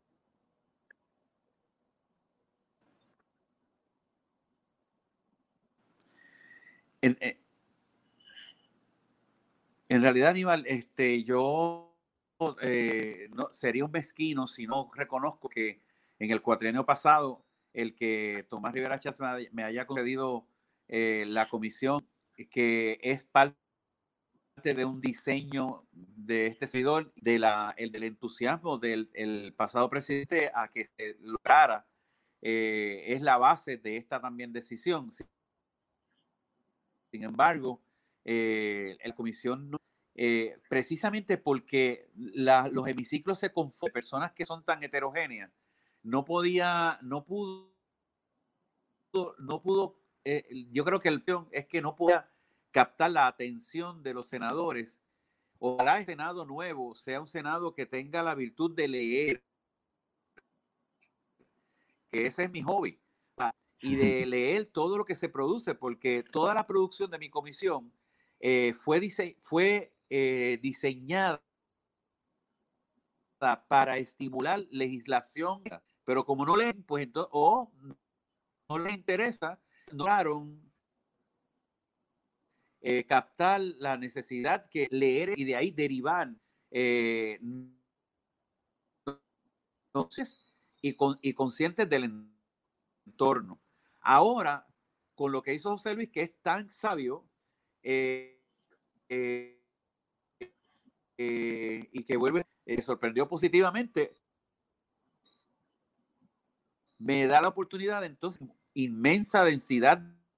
En realidad, Aníbal, yo no, sería un mezquino si no reconozco que en el cuatrienio pasado el que Tomás Rivera Chats me haya concedido la comisión, que es parte de un diseño de este servidor, del entusiasmo del pasado presidente a que se lograra, es la base de esta también decisión. Sin embargo, la comisión no, precisamente porque los hemiciclos se conforman de personas que son tan heterogéneas, no pudo yo creo que el peón es que no pueda captar la atención de los senadores. Ojalá el Senado nuevo sea un Senado que tenga la virtud de leer, que ese es mi hobby, y de leer todo lo que se produce, porque toda la producción de mi comisión fue diseñada para estimular legislación, pero como no leen, pues entonces, o no les interesa, no lograron captar la necesidad que leer y de ahí derivar y conscientes del entorno. Ahora, con lo que hizo José Luis, que es tan sabio y que sorprendió positivamente, me da la oportunidad entonces inmensa densidad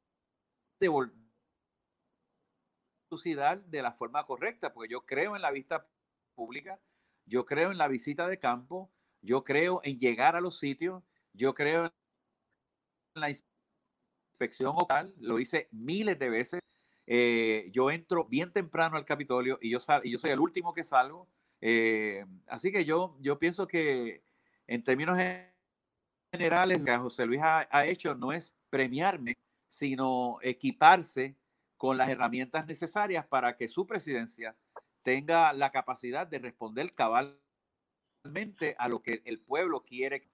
de la forma correcta, porque yo creo en la vista pública, yo creo en la visita de campo, yo creo en llegar a los sitios, yo creo en la inspección local, lo hice miles de veces. Yo entro bien temprano al Capitolio y yo soy el último que salgo. Así que yo pienso que en términos generales lo que José Luis ha hecho no es premiarme, sino equiparse con las herramientas necesarias para que su presidencia tenga la capacidad de responder cabalmente a lo que el pueblo quiere.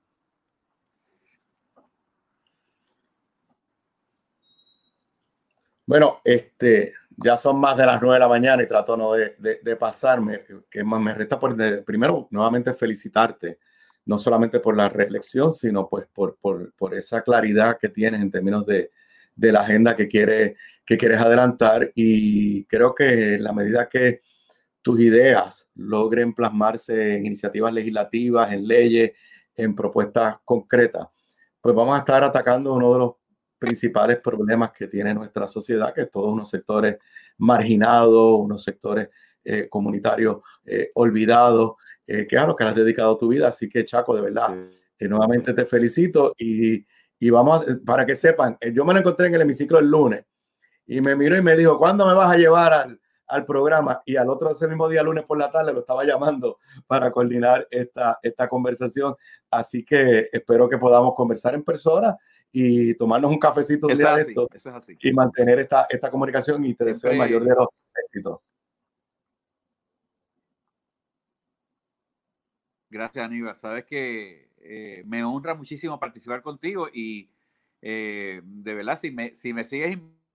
Bueno, ya son más de las 9 de la mañana y trato no de pasarme, que más me resta primero nuevamente felicitarte, no solamente por la reelección, sino pues por esa claridad que tienes en términos de la agenda que quieres adelantar, y creo que en la medida que tus ideas logren plasmarse en iniciativas legislativas, en leyes, en propuestas concretas, pues vamos a estar atacando uno de los principales problemas que tiene nuestra sociedad, que es todos unos sectores marginados, unos sectores comunitarios olvidados, que es a lo que has dedicado tu vida. Así que, Chaco, de verdad, nuevamente te felicito y vamos, para que sepan, yo me lo encontré en el hemiciclo el lunes y me miró y me dijo, ¿cuándo me vas a llevar al programa? Y ese mismo día, lunes por la tarde, lo estaba llamando para coordinar esta conversación. Así que espero que podamos conversar en persona y tomarnos un cafecito un día de esto y mantener esta comunicación, y te deseo el mayor de los éxitos. Gracias, Aníbal. Sabes que me honra muchísimo participar contigo y de verdad, si me sigues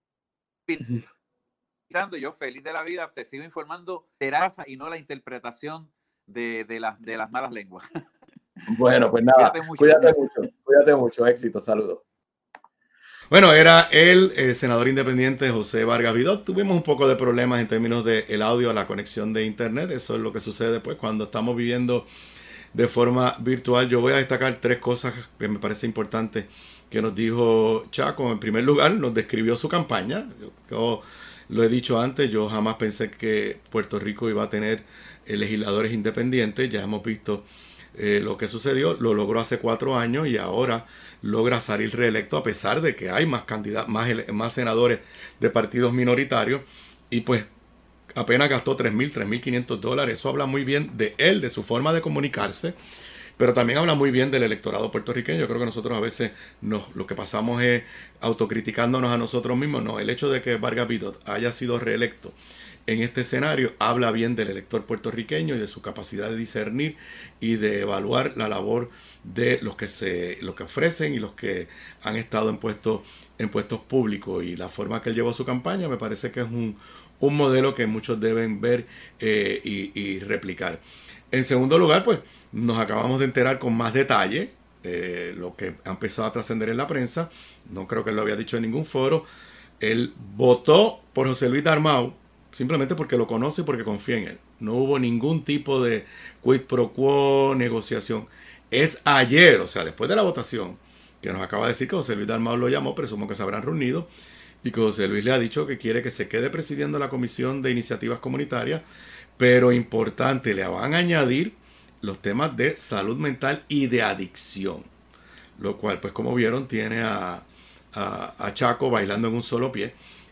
invitando, yo feliz de la vida te sigo informando de raza y no la interpretación de las malas lenguas. Bueno, pues nada, cuídate mucho, éxito, saludos. Bueno, era el senador independiente José Vargas Vidot. Tuvimos un poco de problemas en términos del audio, la conexión de internet. Eso es lo que sucede pues cuando estamos viviendo de forma virtual. Yo voy a destacar 3 cosas que me parece importante que nos dijo Chaco. En primer lugar, nos describió su campaña. Yo lo he dicho antes, yo jamás pensé que Puerto Rico iba a tener legisladores independientes. Ya hemos visto lo que sucedió. Lo logró hace 4 años y ahora logra salir reelecto a pesar de que hay más candidatos, más senadores de partidos minoritarios, y pues apenas gastó $3,500. Eso habla muy bien de él, de su forma de comunicarse, pero también habla muy bien del electorado puertorriqueño. Yo creo que nosotros a veces lo que pasamos es autocriticándonos a nosotros mismos. No, el hecho de que Vargas Vidot haya sido reelecto en este escenario habla bien del elector puertorriqueño y de su capacidad de discernir y de evaluar la labor de los que ofrecen y los que han estado en puestos públicos. Y la forma que él llevó su campaña me parece que es un modelo que muchos deben ver y replicar. En segundo lugar, pues nos acabamos de enterar con más detalle lo que ha empezado a trascender en la prensa. No creo que él lo había dicho en ningún foro. Él votó por José Luis Dalmau simplemente porque lo conoce y porque confía en él. No hubo ningún tipo de quid pro quo, negociación. Es ayer, o sea, después de la votación, que nos acaba de decir que José Luis Dalmau lo llamó, presumo que se habrán reunido, y que José Luis le ha dicho que quiere que se quede presidiendo la Comisión de Iniciativas Comunitarias, pero importante, le van a añadir los temas de salud mental y de adicción, lo cual, pues como vieron, tiene a a Chaco bailando en un solo pie.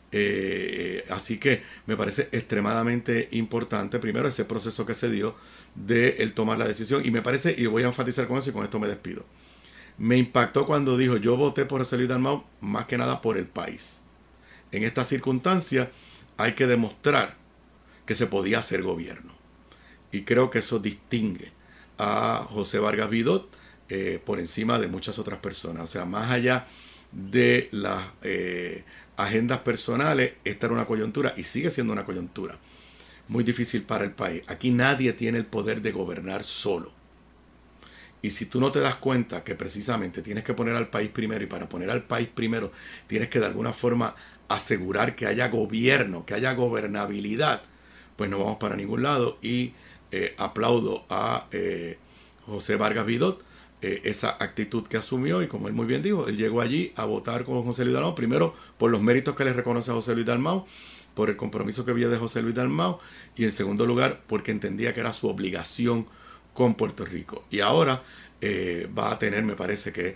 Así que me parece extremadamente importante, primero, ese proceso que se dio de él tomar la decisión. Y me parece, y voy a enfatizar con eso y con esto me despido, me impactó cuando dijo: yo voté por José Luis Dalmau más que nada por el país. En esta circunstancia hay que demostrar que se podía hacer gobierno. Y creo que eso distingue a José Vargas Vidot por encima de muchas otras personas. O sea, más allá de las agendas personales, esta era una coyuntura y sigue siendo una coyuntura muy difícil para el país. Aquí nadie tiene el poder de gobernar solo. Y si tú no te das cuenta que precisamente tienes que poner al país primero, y para poner al país primero tienes que de alguna forma asegurar que haya gobierno, que haya gobernabilidad, pues no vamos para ningún lado. Y aplaudo a José Vargas Vidot esa actitud que asumió, y como él muy bien dijo, él llegó allí a votar con José Luis Dalmau, primero por los méritos que le reconoce a José Luis Dalmau, por el compromiso que había de José Luis Dalmau, y en segundo lugar porque entendía que era su obligación con Puerto Rico. Y ahora va a tener, me parece que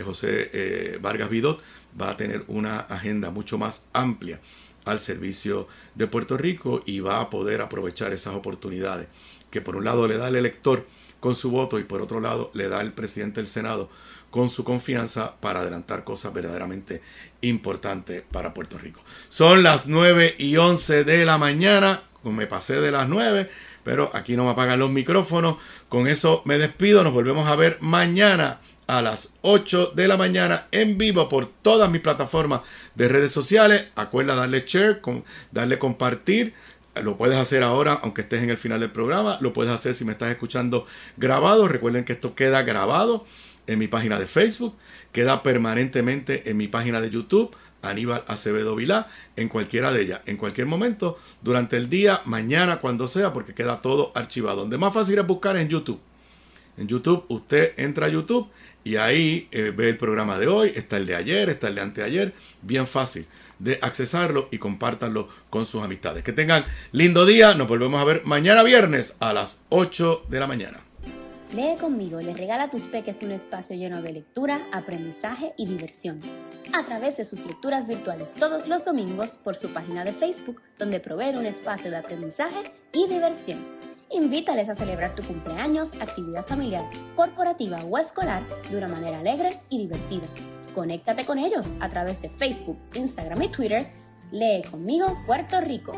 José Vargas Vidot va a tener una agenda mucho más amplia al servicio de Puerto Rico, y va a poder aprovechar esas oportunidades que por un lado le da el elector con su voto y por otro lado le da el presidente del Senado con su confianza para adelantar cosas verdaderamente importantes para Puerto Rico. Son las 9:11 de la mañana, me pasé de las 9, pero aquí no me apagan los micrófonos. Con eso me despido, nos volvemos a ver mañana a las 8 de la mañana en vivo por todas mis plataformas de redes sociales. Acuerda darle share, darle compartir. Lo puedes hacer ahora, aunque estés en el final del programa. Lo puedes hacer si me estás escuchando grabado. Recuerden que esto queda grabado en mi página de Facebook. Queda permanentemente en mi página de YouTube, Aníbal Acevedo Vilá, en cualquiera de ellas. En cualquier momento, durante el día, mañana, cuando sea, porque queda todo archivado. Donde más fácil es buscar en YouTube. En YouTube, usted entra a YouTube y ahí ve el programa de hoy. Está el de ayer, está el de anteayer. Bien fácil de accesarlo, y compártanlo con sus amistades. Que tengan lindo día. Nos volvemos a ver mañana viernes a las 8 de la mañana. Lee conmigo le regala a tus peques un espacio lleno de lectura, aprendizaje y diversión, a través de sus lecturas virtuales todos los domingos por su página de Facebook, donde provee un espacio de aprendizaje y diversión. Invítales a celebrar tu cumpleaños, actividad familiar, corporativa o escolar de una manera alegre y divertida. Conéctate con ellos a través de Facebook, Instagram y Twitter. Lee conmigo Puerto Rico.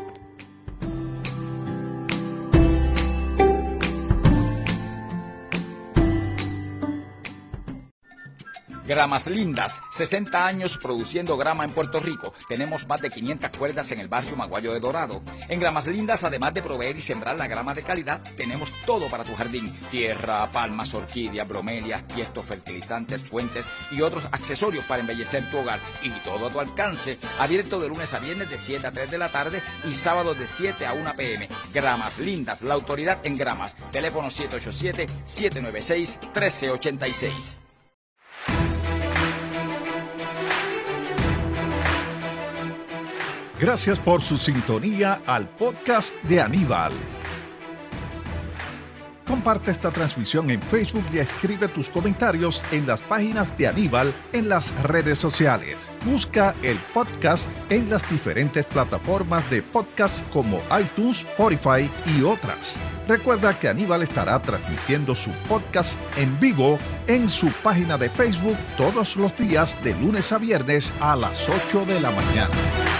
Gramas Lindas, 60 años produciendo grama en Puerto Rico. Tenemos más de 500 cuerdas en el barrio Maguayo de Dorado. En Gramas Lindas, además de proveer y sembrar la grama de calidad, tenemos todo para tu jardín: tierra, palmas, orquídeas, bromelias, tiestos, fertilizantes, fuentes y otros accesorios para embellecer tu hogar. Y todo a tu alcance, abierto de lunes a viernes de 7 a 3 de la tarde y sábados de 7 a 1 p.m. Gramas Lindas, la autoridad en gramas. Teléfono 787-796-1386. Gracias por su sintonía al podcast de Aníbal. Comparte esta transmisión en Facebook y escribe tus comentarios en las páginas de Aníbal en las redes sociales. Busca el podcast en las diferentes plataformas de podcast como iTunes, Spotify y otras. Recuerda que Aníbal estará transmitiendo su podcast en vivo en su página de Facebook todos los días de lunes a viernes a las 8 de la mañana.